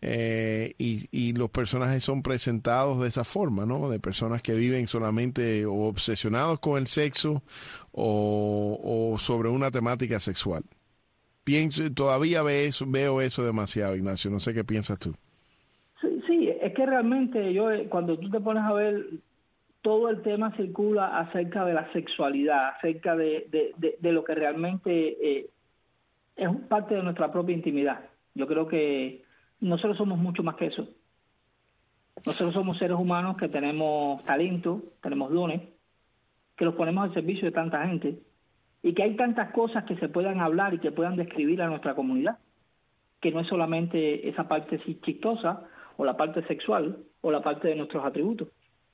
y los personajes son presentados de esa forma, ¿no? De personas que viven solamente o obsesionados con el sexo o sobre una temática sexual. todavía veo eso demasiado, Ignacio. No sé qué piensas tú. Sí, es que realmente cuando tú te pones a ver, todo el tema circula acerca de la sexualidad, acerca de lo que realmente es parte de nuestra propia intimidad. Yo creo que nosotros somos mucho más que eso. Nosotros somos seres humanos que tenemos talento, tenemos dones, que los ponemos al servicio de tanta gente, y que hay tantas cosas que se puedan hablar y que puedan describir a nuestra comunidad, que no es solamente esa parte chistosa o la parte sexual o la parte de nuestros atributos.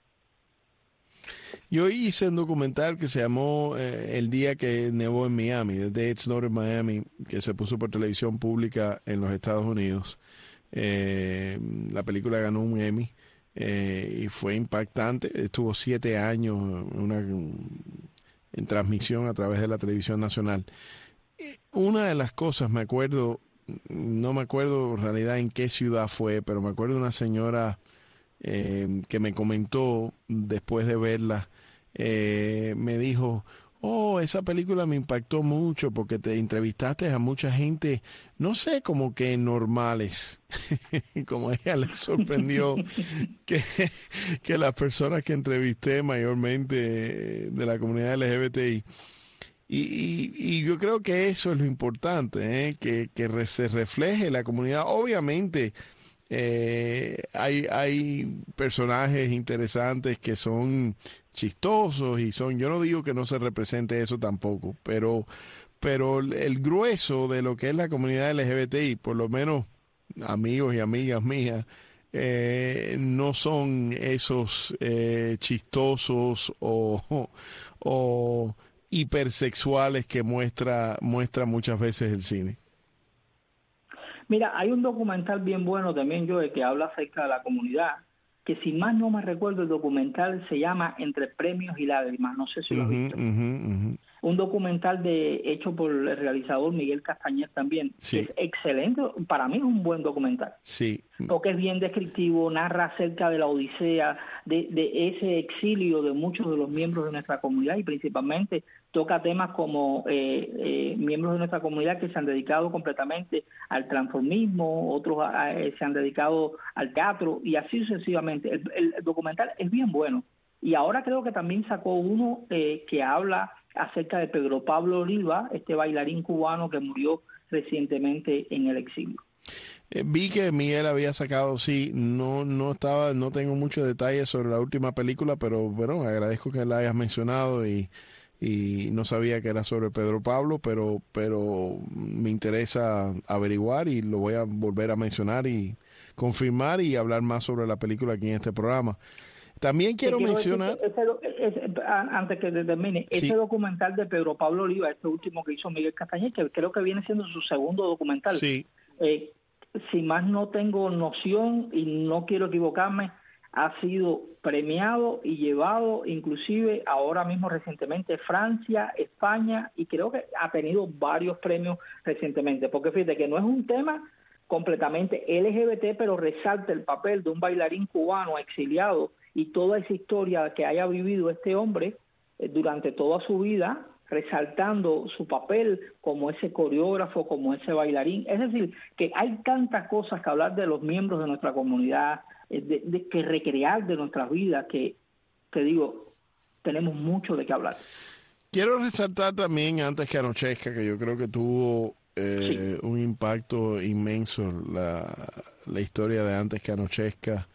Yo hice un documental que se llamó El día que nevó en Miami, The Day It Snowed in Miami, que se puso por televisión pública en los Estados Unidos. La película ganó un Emmy y fue impactante. Estuvo 7 años en transmisión a través de la televisión nacional. Una de las cosas, no me acuerdo en realidad en qué ciudad fue, pero me acuerdo de una señora que me comentó después de verla, me dijo: esa película me impactó mucho porque te entrevistaste a mucha gente, no sé, como que normales. Como a ella le sorprendió que las personas que entrevisté mayormente de la comunidad LGBTI, y yo creo que eso es lo importante, que se refleje la comunidad. Obviamente hay personajes interesantes que son chistosos yo no digo que no se represente eso tampoco, pero el grueso de lo que es la comunidad LGBTI, por lo menos amigos y amigas mías, no son esos chistosos o hipersexuales que muestra muchas veces el cine. Mira, hay un documental bien bueno también, Joe, que habla acerca de la comunidad, que si más no me recuerdo, el documental se llama Entre Premios y Lágrimas, no sé si lo has visto. Un documental hecho por el realizador Miguel Castañer también. Sí. Es excelente, para mí es un buen documental. Sí. Porque es bien descriptivo, narra acerca de la odisea, de ese exilio de muchos de los miembros de nuestra comunidad, y principalmente toca temas como miembros de nuestra comunidad que se han dedicado completamente al transformismo, otros se han dedicado al teatro, y así sucesivamente. El documental es bien bueno. Y ahora creo que también sacó uno que habla acerca de Pedro Pablo Oliva, este bailarín cubano que murió recientemente en el exilio. Vi que Miguel había sacado, no tengo muchos detalles sobre la última película, pero bueno, agradezco que la hayas mencionado y no sabía que era sobre Pedro Pablo, pero me interesa averiguar y lo voy a volver a mencionar y confirmar y hablar más sobre la película aquí en este programa. También quiero mencionar... Antes que termine, sí. Ese documental de Pedro Pablo Oliva, este último que hizo Miguel Castañer, que creo que viene siendo su segundo documental. Sí. Si más no tengo noción y no quiero equivocarme, ha sido premiado y llevado inclusive ahora mismo recientemente Francia, España, y creo que ha tenido varios premios recientemente, porque fíjate que no es un tema completamente LGBT, pero resalta el papel de un bailarín cubano exiliado y toda esa historia que haya vivido este hombre durante toda su vida, resaltando su papel como ese coreógrafo, como ese bailarín. Es decir, que hay tantas cosas que hablar de los miembros de nuestra comunidad, que recrear de nuestras vidas, que te digo, tenemos mucho de qué hablar. Quiero resaltar también Antes que anochezca, que yo creo que tuvo un impacto inmenso la historia de Antes que anochezca.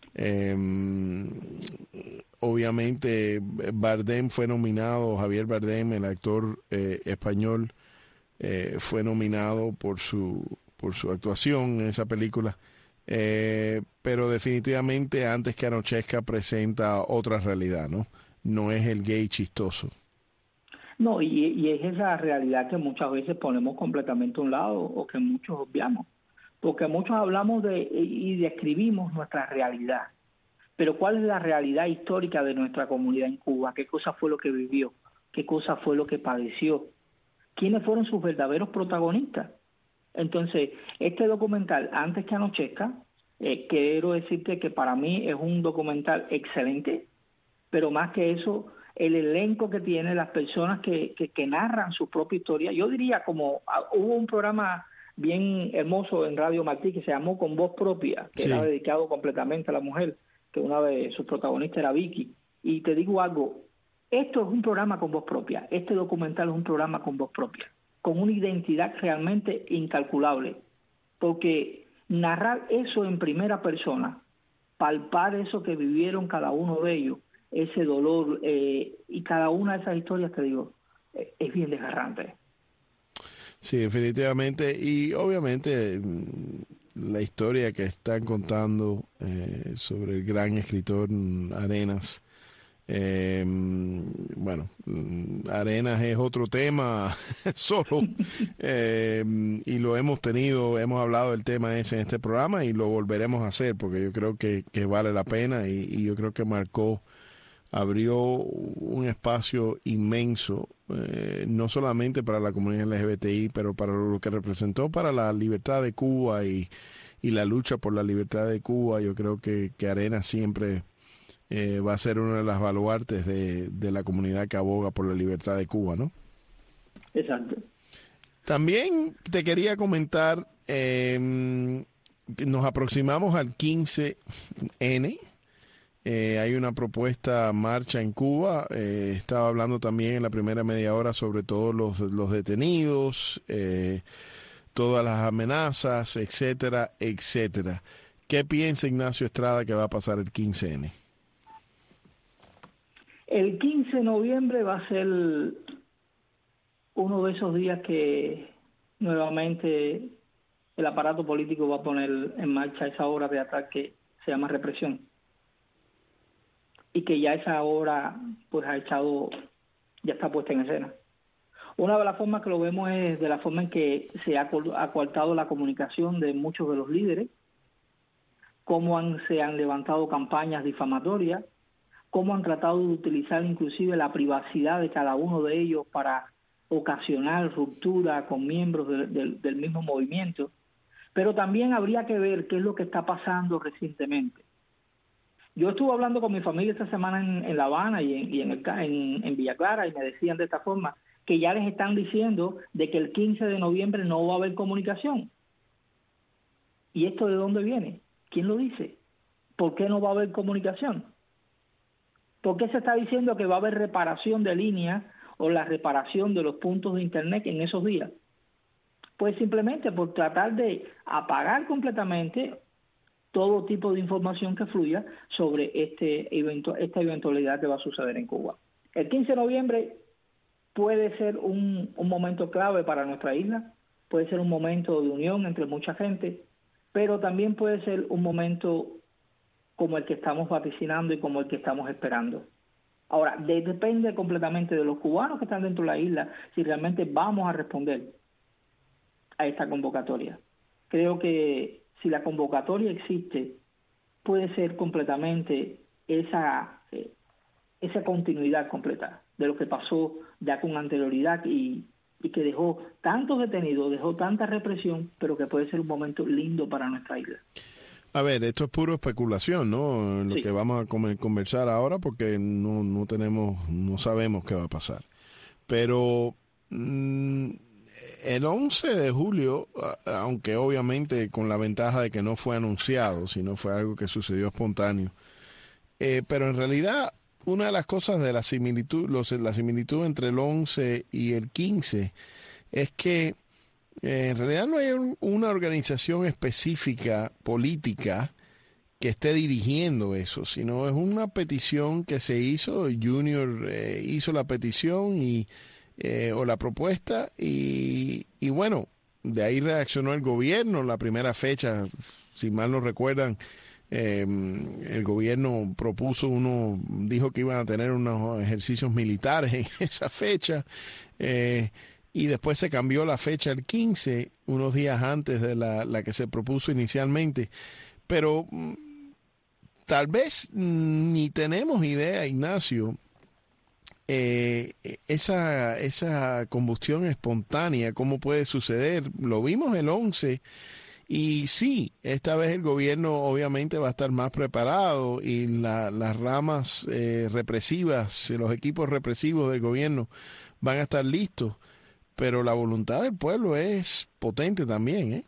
Obviamente Bardem fue nominado, Javier Bardem, el actor español, fue nominado por su actuación en esa película, pero definitivamente Antes que anochezca presenta otra realidad, no es el gay chistoso. No, y es esa realidad que muchas veces ponemos completamente a un lado o que muchos obviamos, porque muchos hablamos y describimos nuestra realidad. Pero ¿cuál es la realidad histórica de nuestra comunidad en Cuba? ¿Qué cosa fue lo que vivió? ¿Qué cosa fue lo que padeció? ¿Quiénes fueron sus verdaderos protagonistas? Entonces, este documental, Antes que anochezca, quiero decirte que para mí es un documental excelente, pero más que eso, el elenco que tiene, las personas que narran su propia historia. Yo diría como hubo un programa bien hermoso en Radio Martí que se llamó Con Voz Propia, que era dedicado completamente a la mujer, que una de sus protagonistas era Vicky. Y te digo algo, esto es un programa con voz propia, este documental es un programa con voz propia, con una identidad realmente incalculable, porque narrar eso en primera persona, palpar eso que vivieron cada uno de ellos, ese dolor y cada una de esas historias, te digo, es bien desgarrante. Sí, definitivamente. Y obviamente la historia que están contando sobre el gran escritor Arenas, bueno, Arenas es otro tema solo, y lo hemos hablado del tema ese en este programa y lo volveremos a hacer porque yo creo que vale la pena y yo creo que abrió un espacio inmenso, no solamente para la comunidad LGBTI, pero para lo que representó para la libertad de Cuba y la lucha por la libertad de Cuba. Yo creo que Arenas siempre va a ser una de las baluartes de la comunidad que aboga por la libertad de Cuba, ¿no? Exacto. También te quería comentar, nos aproximamos al 15N. Hay una propuesta marcha en Cuba. Estaba hablando también en la primera media hora sobre todos los detenidos, todas las amenazas, etcétera, etcétera. ¿Qué piensa Ignacio Estrada que va a pasar el 15N? El 15 de noviembre va a ser uno de esos días que nuevamente el aparato político va a poner en marcha esa obra de ataque que se llama represión. Y que ya esa obra pues ya está puesta en escena. Una de las formas que lo vemos es de la forma en que se ha coartado la comunicación de muchos de los líderes, cómo se han levantado campañas difamatorias, cómo han tratado de utilizar inclusive la privacidad de cada uno de ellos para ocasionar ruptura con miembros del mismo movimiento. Pero también habría que ver qué es lo que está pasando recientemente. Yo estuve hablando con mi familia esta semana en La Habana y en Villa Clara, y me decían de esta forma que ya les están diciendo de que el 15 de noviembre no va a haber comunicación. ¿Y esto de dónde viene? ¿Quién lo dice? ¿Por qué no va a haber comunicación? ¿Por qué se está diciendo que va a haber reparación de líneas o la reparación de los puntos de internet en esos días? Pues simplemente por tratar de apagar completamente todo tipo de información que fluya sobre esta eventualidad que va a suceder en Cuba. El 15 de noviembre puede ser un momento clave para nuestra isla, puede ser un momento de unión entre mucha gente, pero también puede ser un momento como el que estamos vaticinando y como el que estamos esperando. Ahora, depende completamente de los cubanos que están dentro de la isla si realmente vamos a responder a esta convocatoria. Creo que si la convocatoria existe, puede ser completamente esa continuidad completa de lo que pasó ya con anterioridad y que dejó tantos detenidos, dejó tanta represión, pero que puede ser un momento lindo para nuestra isla. A ver, esto es puro especulación, ¿no? Lo que vamos a conversar ahora porque no sabemos qué va a pasar. Pero el 11 de julio, aunque obviamente con la ventaja de que no fue anunciado, sino fue algo que sucedió espontáneo, pero en realidad una de las cosas de la similitud entre el 11 y el 15 es que en realidad no hay una organización específica política que esté dirigiendo eso, sino es una petición que se hizo. Junior hizo la petición o la propuesta y bueno, de ahí reaccionó el gobierno. La primera fecha, si mal no recuerdan, el gobierno dijo que iban a tener unos ejercicios militares en esa fecha, y después se cambió la fecha el 15, unos días antes de la que se propuso inicialmente. Pero tal vez ni tenemos idea, Ignacio, esa combustión espontánea, cómo puede suceder. Lo vimos el 11 Y sí, esta vez el gobierno obviamente va a estar más preparado y las ramas represivas, los equipos represivos del gobierno van a estar listos, pero la voluntad del pueblo es potente también, ¿eh?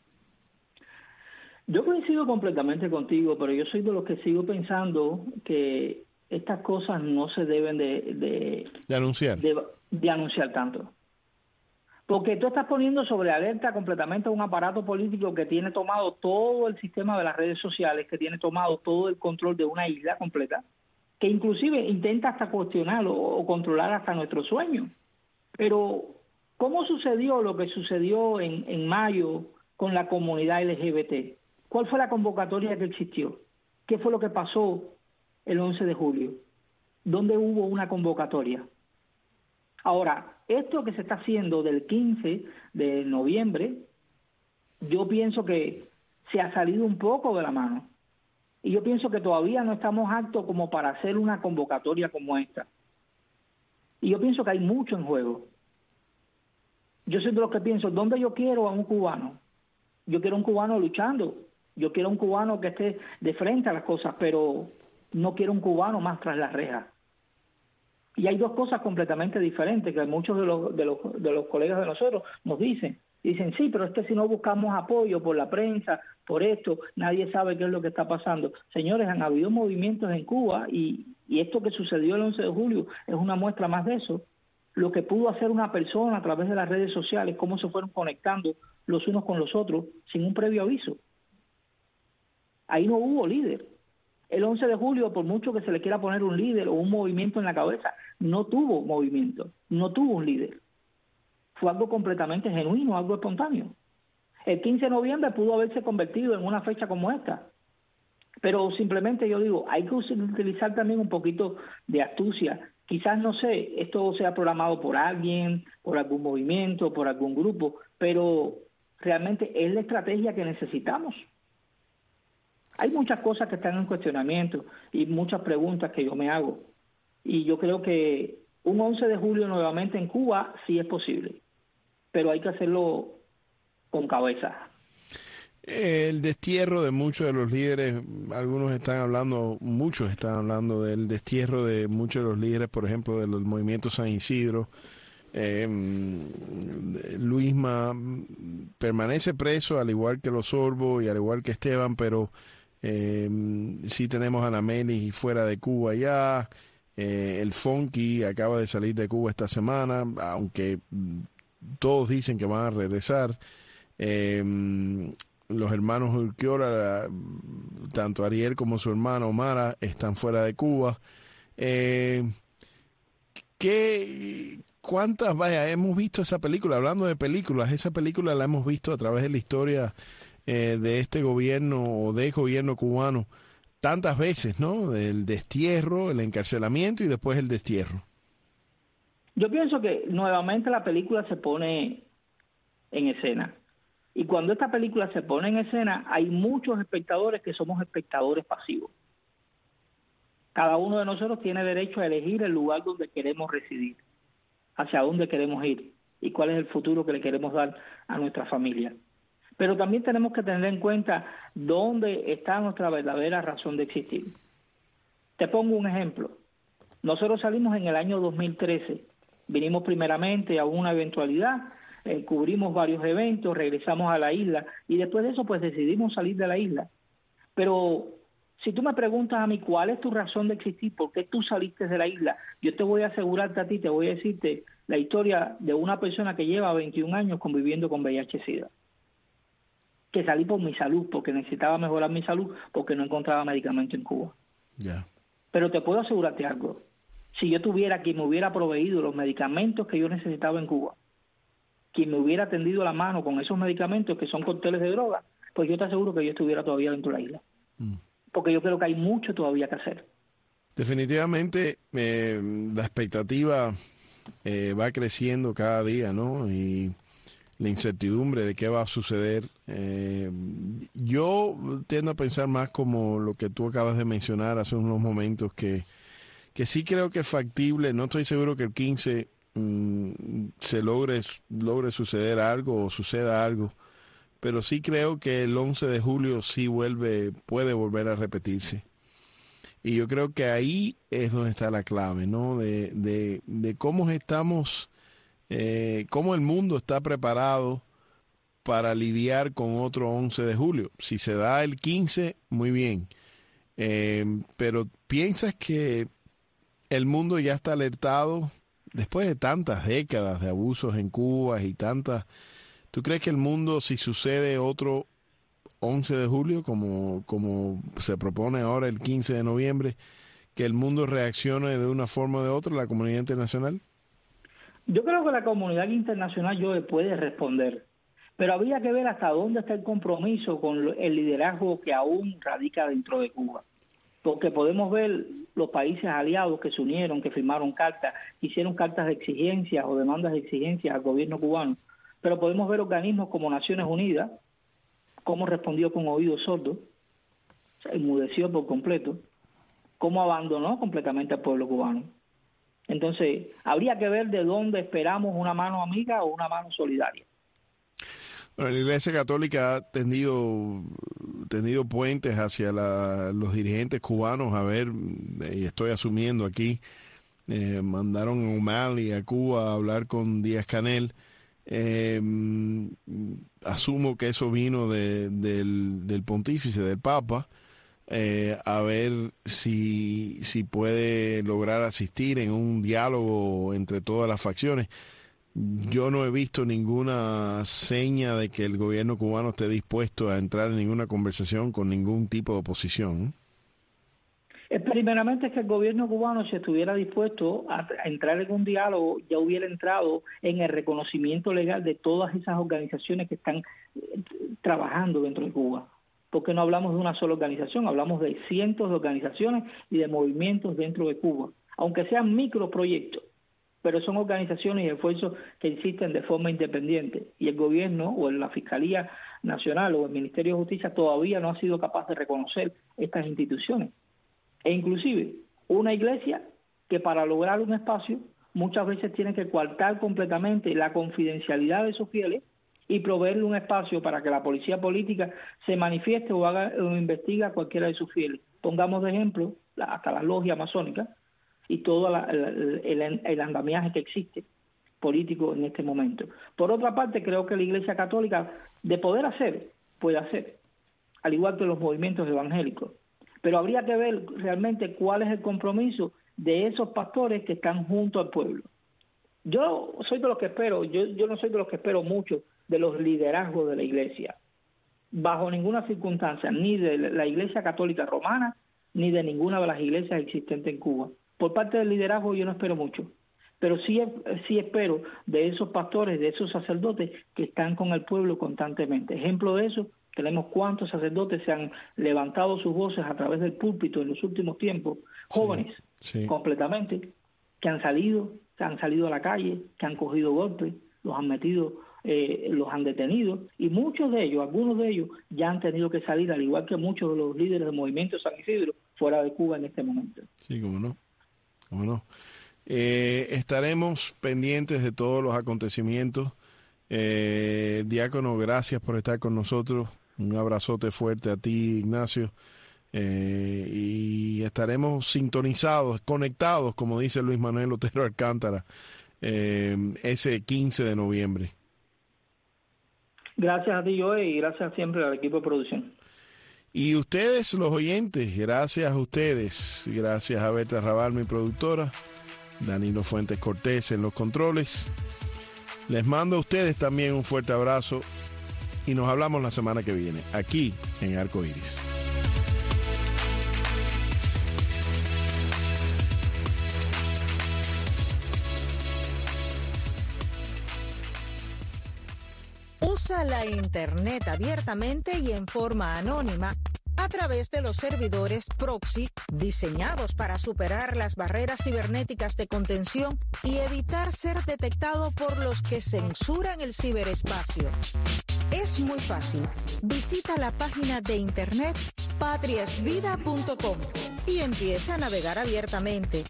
Yo coincido completamente contigo, pero yo soy de los que sigo pensando que estas cosas no se deben de anunciar. De anunciar tanto. Porque tú estás poniendo sobre alerta completamente un aparato político que tiene tomado todo el sistema de las redes sociales, que tiene tomado todo el control de una isla completa, que inclusive intenta hasta cuestionar o controlar hasta nuestros sueños. Pero, ¿cómo sucedió lo que sucedió en mayo con la comunidad LGBT? ¿Cuál fue la convocatoria que existió? ¿Qué fue lo que pasó el 11 de julio? ¿Dónde hubo una convocatoria? Ahora, esto que se está haciendo del 15 de noviembre, yo pienso que se ha salido un poco de la mano. Y yo pienso que todavía no estamos aptos como para hacer una convocatoria como esta. Y yo pienso que hay mucho en juego. Yo soy de los que pienso, ¿dónde yo quiero a un cubano? Yo quiero un cubano luchando. Yo quiero un cubano que esté de frente a las cosas, pero no quiero un cubano más tras las rejas. Y hay dos cosas completamente diferentes que muchos de los colegas de nosotros nos dicen. Dicen, sí, pero es que si no buscamos apoyo por la prensa, por esto, nadie sabe qué es lo que está pasando. Señores, han habido movimientos en Cuba y esto que sucedió el 11 de julio es una muestra más de eso. Lo que pudo hacer una persona a través de las redes sociales, cómo se fueron conectando los unos con los otros sin un previo aviso. Ahí no hubo líder. El 11 de julio, por mucho que se le quiera poner un líder o un movimiento en la cabeza, no tuvo movimiento, no tuvo un líder. Fue algo completamente genuino, algo espontáneo. El 15 de noviembre pudo haberse convertido en una fecha como esta. Pero simplemente yo digo, hay que utilizar también un poquito de astucia. Quizás, no sé, esto sea programado por alguien, por algún movimiento, por algún grupo, pero realmente es la estrategia que necesitamos. Hay muchas cosas que están en cuestionamiento y muchas preguntas que yo me hago. Y yo creo que un 11 de julio nuevamente en Cuba sí es posible, pero hay que hacerlo con cabeza. El destierro de muchos de los líderes, muchos están hablando del destierro de muchos de los líderes, por ejemplo, del movimiento San Isidro. Luisma permanece preso, al igual que los Sorbo y al igual que Esteban, pero sí tenemos a Anamelis fuera de Cuba ya. El Funky acaba de salir de Cuba esta semana, aunque todos dicen que van a regresar. Los hermanos Urquiola, tanto Ariel como su hermano Omara, están fuera de Cuba. Hemos visto esa película, hablando de películas, esa película la hemos visto a través de la historia de este gobierno o del gobierno cubano tantas veces, ¿no? El destierro, el encarcelamiento y después el destierro. Yo pienso que nuevamente la película se pone en escena. Y cuando esta película se pone en escena, hay muchos espectadores que somos espectadores pasivos. Cada uno de nosotros tiene derecho a elegir el lugar donde queremos residir, hacia dónde queremos ir y cuál es el futuro que le queremos dar a nuestra familia. Pero también tenemos que tener en cuenta dónde está nuestra verdadera razón de existir. Te pongo un ejemplo. Nosotros salimos en el año 2013. Vinimos primeramente a una eventualidad, cubrimos varios eventos, regresamos a la isla y después de eso pues decidimos salir de la isla. Pero si tú me preguntas a mí cuál es tu razón de existir, por qué tú saliste de la isla, yo te voy a asegurarte a ti, te voy a decirte la historia de una persona que lleva 21 años conviviendo con VIH-Sida. Que salí por mi salud, porque necesitaba mejorar mi salud, porque no encontraba medicamento en Cuba. Yeah. Pero te puedo asegurarte algo. Si yo tuviera quien me hubiera proveído los medicamentos que yo necesitaba en Cuba, quien me hubiera tendido la mano con esos medicamentos que son cócteles de droga, pues yo te aseguro que yo estuviera todavía dentro de la isla. Porque yo creo que hay mucho todavía que hacer. Definitivamente la expectativa va creciendo cada día, ¿no? Y la incertidumbre de qué va a suceder. Yo tiendo a pensar más como lo que tú acabas de mencionar hace unos momentos, que sí creo que es factible. No estoy seguro que el 15 se logre suceder algo o suceda algo, pero sí creo que el 11 de julio sí puede volver a repetirse. Y yo creo que ahí es donde está la clave, ¿no? De cómo estamos, cómo el mundo está preparado para lidiar con otro 11 de julio. Si se da el 15, muy bien. Pero ¿piensas que el mundo ya está alertado después de tantas décadas de abusos en Cuba y tantas? ¿Tú crees que el mundo, si sucede otro 11 de julio, como se propone ahora el 15 de noviembre, que el mundo reaccione de una forma o de otra, la comunidad internacional? Yo creo que la comunidad internacional puede responder, pero habría que ver hasta dónde está el compromiso con el liderazgo que aún radica dentro de Cuba. Porque podemos ver los países aliados que se unieron, que firmaron cartas, hicieron cartas de exigencias o demandas de exigencias al gobierno cubano, pero podemos ver organismos como Naciones Unidas, cómo respondió con oídos sordos, o sea, enmudeció por completo, cómo abandonó completamente al pueblo cubano. Entonces, habría que ver de dónde esperamos una mano amiga o una mano solidaria. Bueno, la Iglesia Católica ha tendido puentes hacia los dirigentes cubanos. A ver, y estoy asumiendo aquí, mandaron a O'Malley a Cuba a hablar con Díaz-Canel. Asumo que eso vino del pontífice, del Papa, a ver si puede lograr asistir en un diálogo entre todas las facciones. Yo no he visto ninguna seña de que el gobierno cubano esté dispuesto a entrar en ninguna conversación con ningún tipo de oposición. Primeramente es que el gobierno cubano, si estuviera dispuesto a entrar en un diálogo, ya hubiera entrado en el reconocimiento legal de todas esas organizaciones que están trabajando dentro de Cuba. Porque no hablamos de una sola organización, hablamos de cientos de organizaciones y de movimientos dentro de Cuba, aunque sean microproyectos, pero son organizaciones y esfuerzos que existen de forma independiente, y el gobierno o la Fiscalía Nacional o el Ministerio de Justicia todavía no ha sido capaz de reconocer estas instituciones. E inclusive una iglesia que para lograr un espacio muchas veces tiene que coartar completamente la confidencialidad de sus fieles y proveerle un espacio para que la policía política se manifieste o haga o investigue a cualquiera de sus fieles. Pongamos de ejemplo hasta la logia masónica y todo el andamiaje que existe político en este momento. Por otra parte, creo que la Iglesia Católica, de poder hacer, puede hacer, al igual que los movimientos evangélicos. Pero habría que ver realmente cuál es el compromiso de esos pastores que están junto al pueblo. Yo soy de los que espero, yo no soy de los que espero mucho de los liderazgos de la Iglesia, bajo ninguna circunstancia, ni de la Iglesia Católica Romana, ni de ninguna de las iglesias existentes en Cuba. Por parte del liderazgo yo no espero mucho, pero sí espero de esos pastores, de esos sacerdotes que están con el pueblo constantemente. Ejemplo de eso, tenemos cuántos sacerdotes se han levantado sus voces a través del púlpito en los últimos tiempos, jóvenes, sí. Completamente, que han salido a la calle, que han cogido golpes, los han metido, los han detenido, y muchos de ellos, algunos de ellos, ya han tenido que salir, al igual que muchos de los líderes del movimiento San Isidro, fuera de Cuba en este momento. Sí, cómo no. Estaremos pendientes de todos los acontecimientos. Diácono, gracias por estar con nosotros. Un abrazote fuerte a ti, Ignacio. Y estaremos sintonizados, conectados, como dice Luis Manuel Otero Alcántara, ese 15 de noviembre. Gracias a ti, Joey, y gracias siempre al equipo de producción. Y ustedes, los oyentes, gracias a ustedes. Gracias a Berta Raval, mi productora. Danilo Fuentes Cortés en los controles. Les mando a ustedes también un fuerte abrazo y nos hablamos la semana que viene, aquí en Arco Iris. Usa la Internet abiertamente y en forma anónima a través de los servidores proxy diseñados para superar las barreras cibernéticas de contención y evitar ser detectado por los que censuran el ciberespacio. Es muy fácil. Visita la página de internet patriasvida.com y empieza a navegar abiertamente.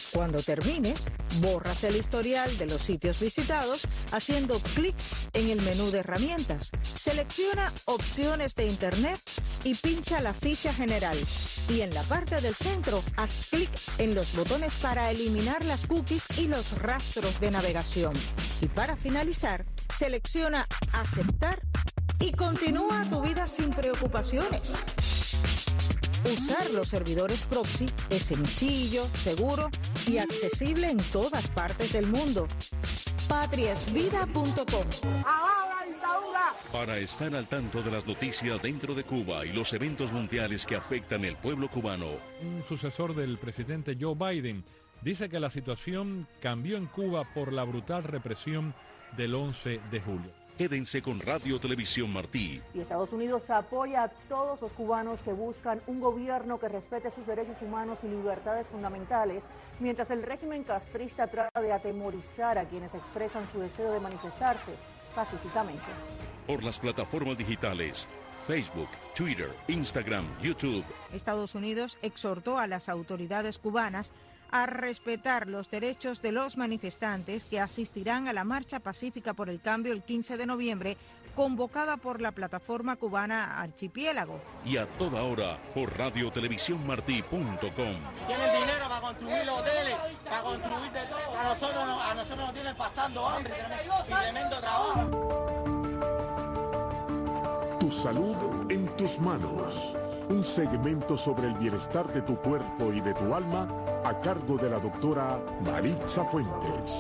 Cuando termines, borras el historial de los sitios visitados haciendo clic en el menú de herramientas. Selecciona opciones de Internet y pincha la ficha general. Y en la parte del centro, haz clic en los botones para eliminar las cookies y los rastros de navegación. Y para finalizar, selecciona aceptar y continúa tu vida sin preocupaciones. Usar los servidores proxy es sencillo, seguro y accesible en todas partes del mundo. patriasvida.com. Para estar al tanto de las noticias dentro de Cuba y los eventos mundiales que afectan el pueblo cubano. Un sucesor del presidente Joe Biden dice que la situación cambió en Cuba por la brutal represión del 11 de julio. Quédense con Radio Televisión Martí. Y Estados Unidos apoya a todos los cubanos que buscan un gobierno que respete sus derechos humanos y libertades fundamentales, mientras el régimen castrista trata de atemorizar a quienes expresan su deseo de manifestarse pacíficamente. Por las plataformas digitales, Facebook, Twitter, Instagram, YouTube. Estados Unidos exhortó a las autoridades cubanas a respetar los derechos de los manifestantes que asistirán a la marcha pacífica por el cambio el 15 de noviembre, convocada por la plataforma cubana Archipiélago. Y a toda hora por radiotelevisiónmartí.com. Tienen dinero para construir los hoteles, para construir de todo. A nosotros nos tienen pasando hambre y tremendo trabajo. Tu salud en tus manos. Un segmento sobre el bienestar de tu cuerpo y de tu alma a cargo de la doctora Maritza Fuentes.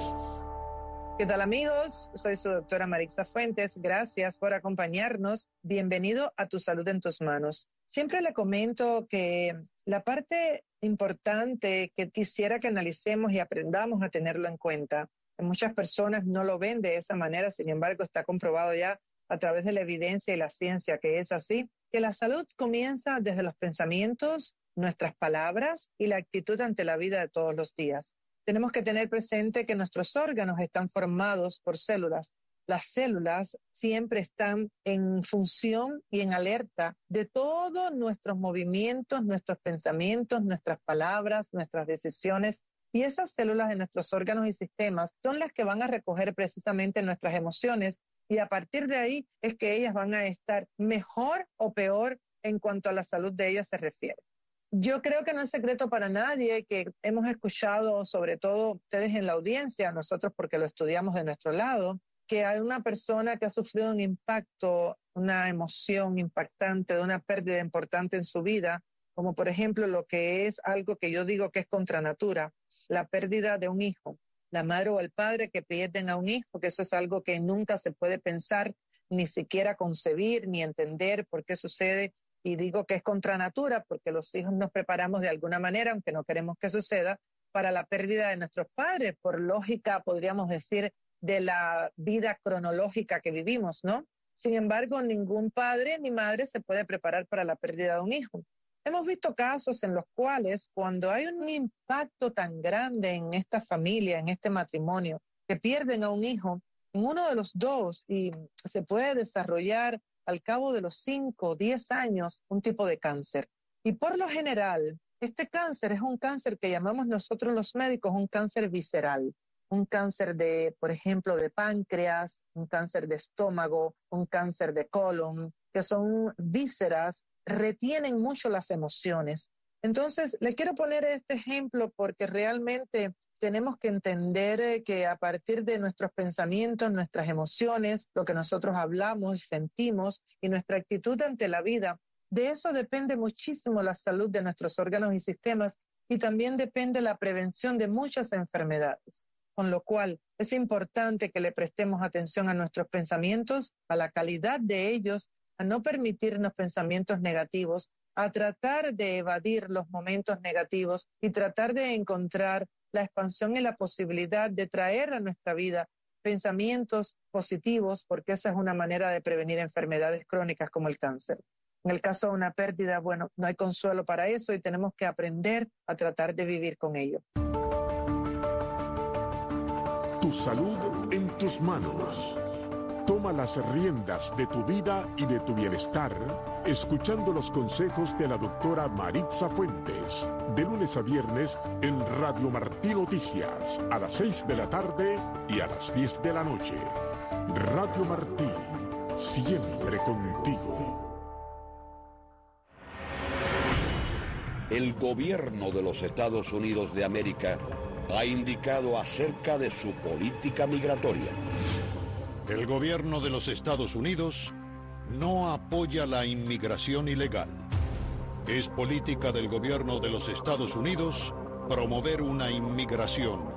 ¿Qué tal, amigos? Soy su doctora Maritza Fuentes. Gracias por acompañarnos. Bienvenido a Tu Salud en tus Manos. Siempre le comento que la parte importante que quisiera que analicemos y aprendamos a tenerlo en cuenta. Muchas personas no lo ven de esa manera, sin embargo, está comprobado ya a través de la evidencia y la ciencia que es así, que la salud comienza desde los pensamientos, nuestras palabras y la actitud ante la vida de todos los días. Tenemos que tener presente que nuestros órganos están formados por células. Las células siempre están en función y en alerta de todos nuestros movimientos, nuestros pensamientos, nuestras palabras, nuestras decisiones. Y esas células de nuestros órganos y sistemas son las que van a recoger precisamente nuestras emociones. Y a partir de ahí es que ellas van a estar mejor o peor en cuanto a la salud de ellas se refiere. Yo creo que no es secreto para nadie que hemos escuchado, sobre todo ustedes en la audiencia, nosotros porque lo estudiamos de nuestro lado, que hay una persona que ha sufrido un impacto, una emoción impactante de una pérdida importante en su vida, como por ejemplo lo que es algo que yo digo que es contra natura, la pérdida de un hijo. La madre o el padre que pierden a un hijo, que eso es algo que nunca se puede pensar, ni siquiera concebir, ni entender por qué sucede. Y digo que es contra natura porque los hijos nos preparamos de alguna manera, aunque no queremos que suceda, para la pérdida de nuestros padres, por lógica, podríamos decir, de la vida cronológica que vivimos, ¿no? Sin embargo, ningún padre ni madre se puede preparar para la pérdida de un hijo. Hemos visto casos en los cuales cuando hay un impacto tan grande en esta familia, en este matrimonio, que pierden a un hijo, en uno de los dos y se puede desarrollar al cabo de los 5 o 10 años un tipo de cáncer. Y por lo general, este cáncer es un cáncer que llamamos nosotros los médicos un cáncer visceral. Un cáncer de, por ejemplo, de páncreas, un cáncer de estómago, un cáncer de colon, que son vísceras, retienen mucho las emociones. Entonces, le quiero poner este ejemplo porque realmente tenemos que entender que a partir de nuestros pensamientos, nuestras emociones, lo que nosotros hablamos, sentimos y nuestra actitud ante la vida, de eso depende muchísimo la salud de nuestros órganos y sistemas y también depende la prevención de muchas enfermedades. Con lo cual, es importante que le prestemos atención a nuestros pensamientos, a la calidad de ellos, a no permitirnos pensamientos negativos, a tratar de evadir los momentos negativos y tratar de encontrar la expansión y la posibilidad de traer a nuestra vida pensamientos positivos, porque esa es una manera de prevenir enfermedades crónicas como el cáncer. En el caso de una pérdida, bueno, no hay consuelo para eso y tenemos que aprender a tratar de vivir con ello. Tu salud en tus manos. Toma las riendas de tu vida y de tu bienestar, escuchando los consejos de la doctora Maritza Fuentes, de lunes a viernes en Radio Martí Noticias, a las 6 de la tarde y a las 10 de la noche. Radio Martí, siempre contigo. El gobierno de los Estados Unidos de América ha indicado acerca de su política migratoria. El gobierno de los Estados Unidos no apoya la inmigración ilegal. Es política del gobierno de los Estados Unidos promover una inmigración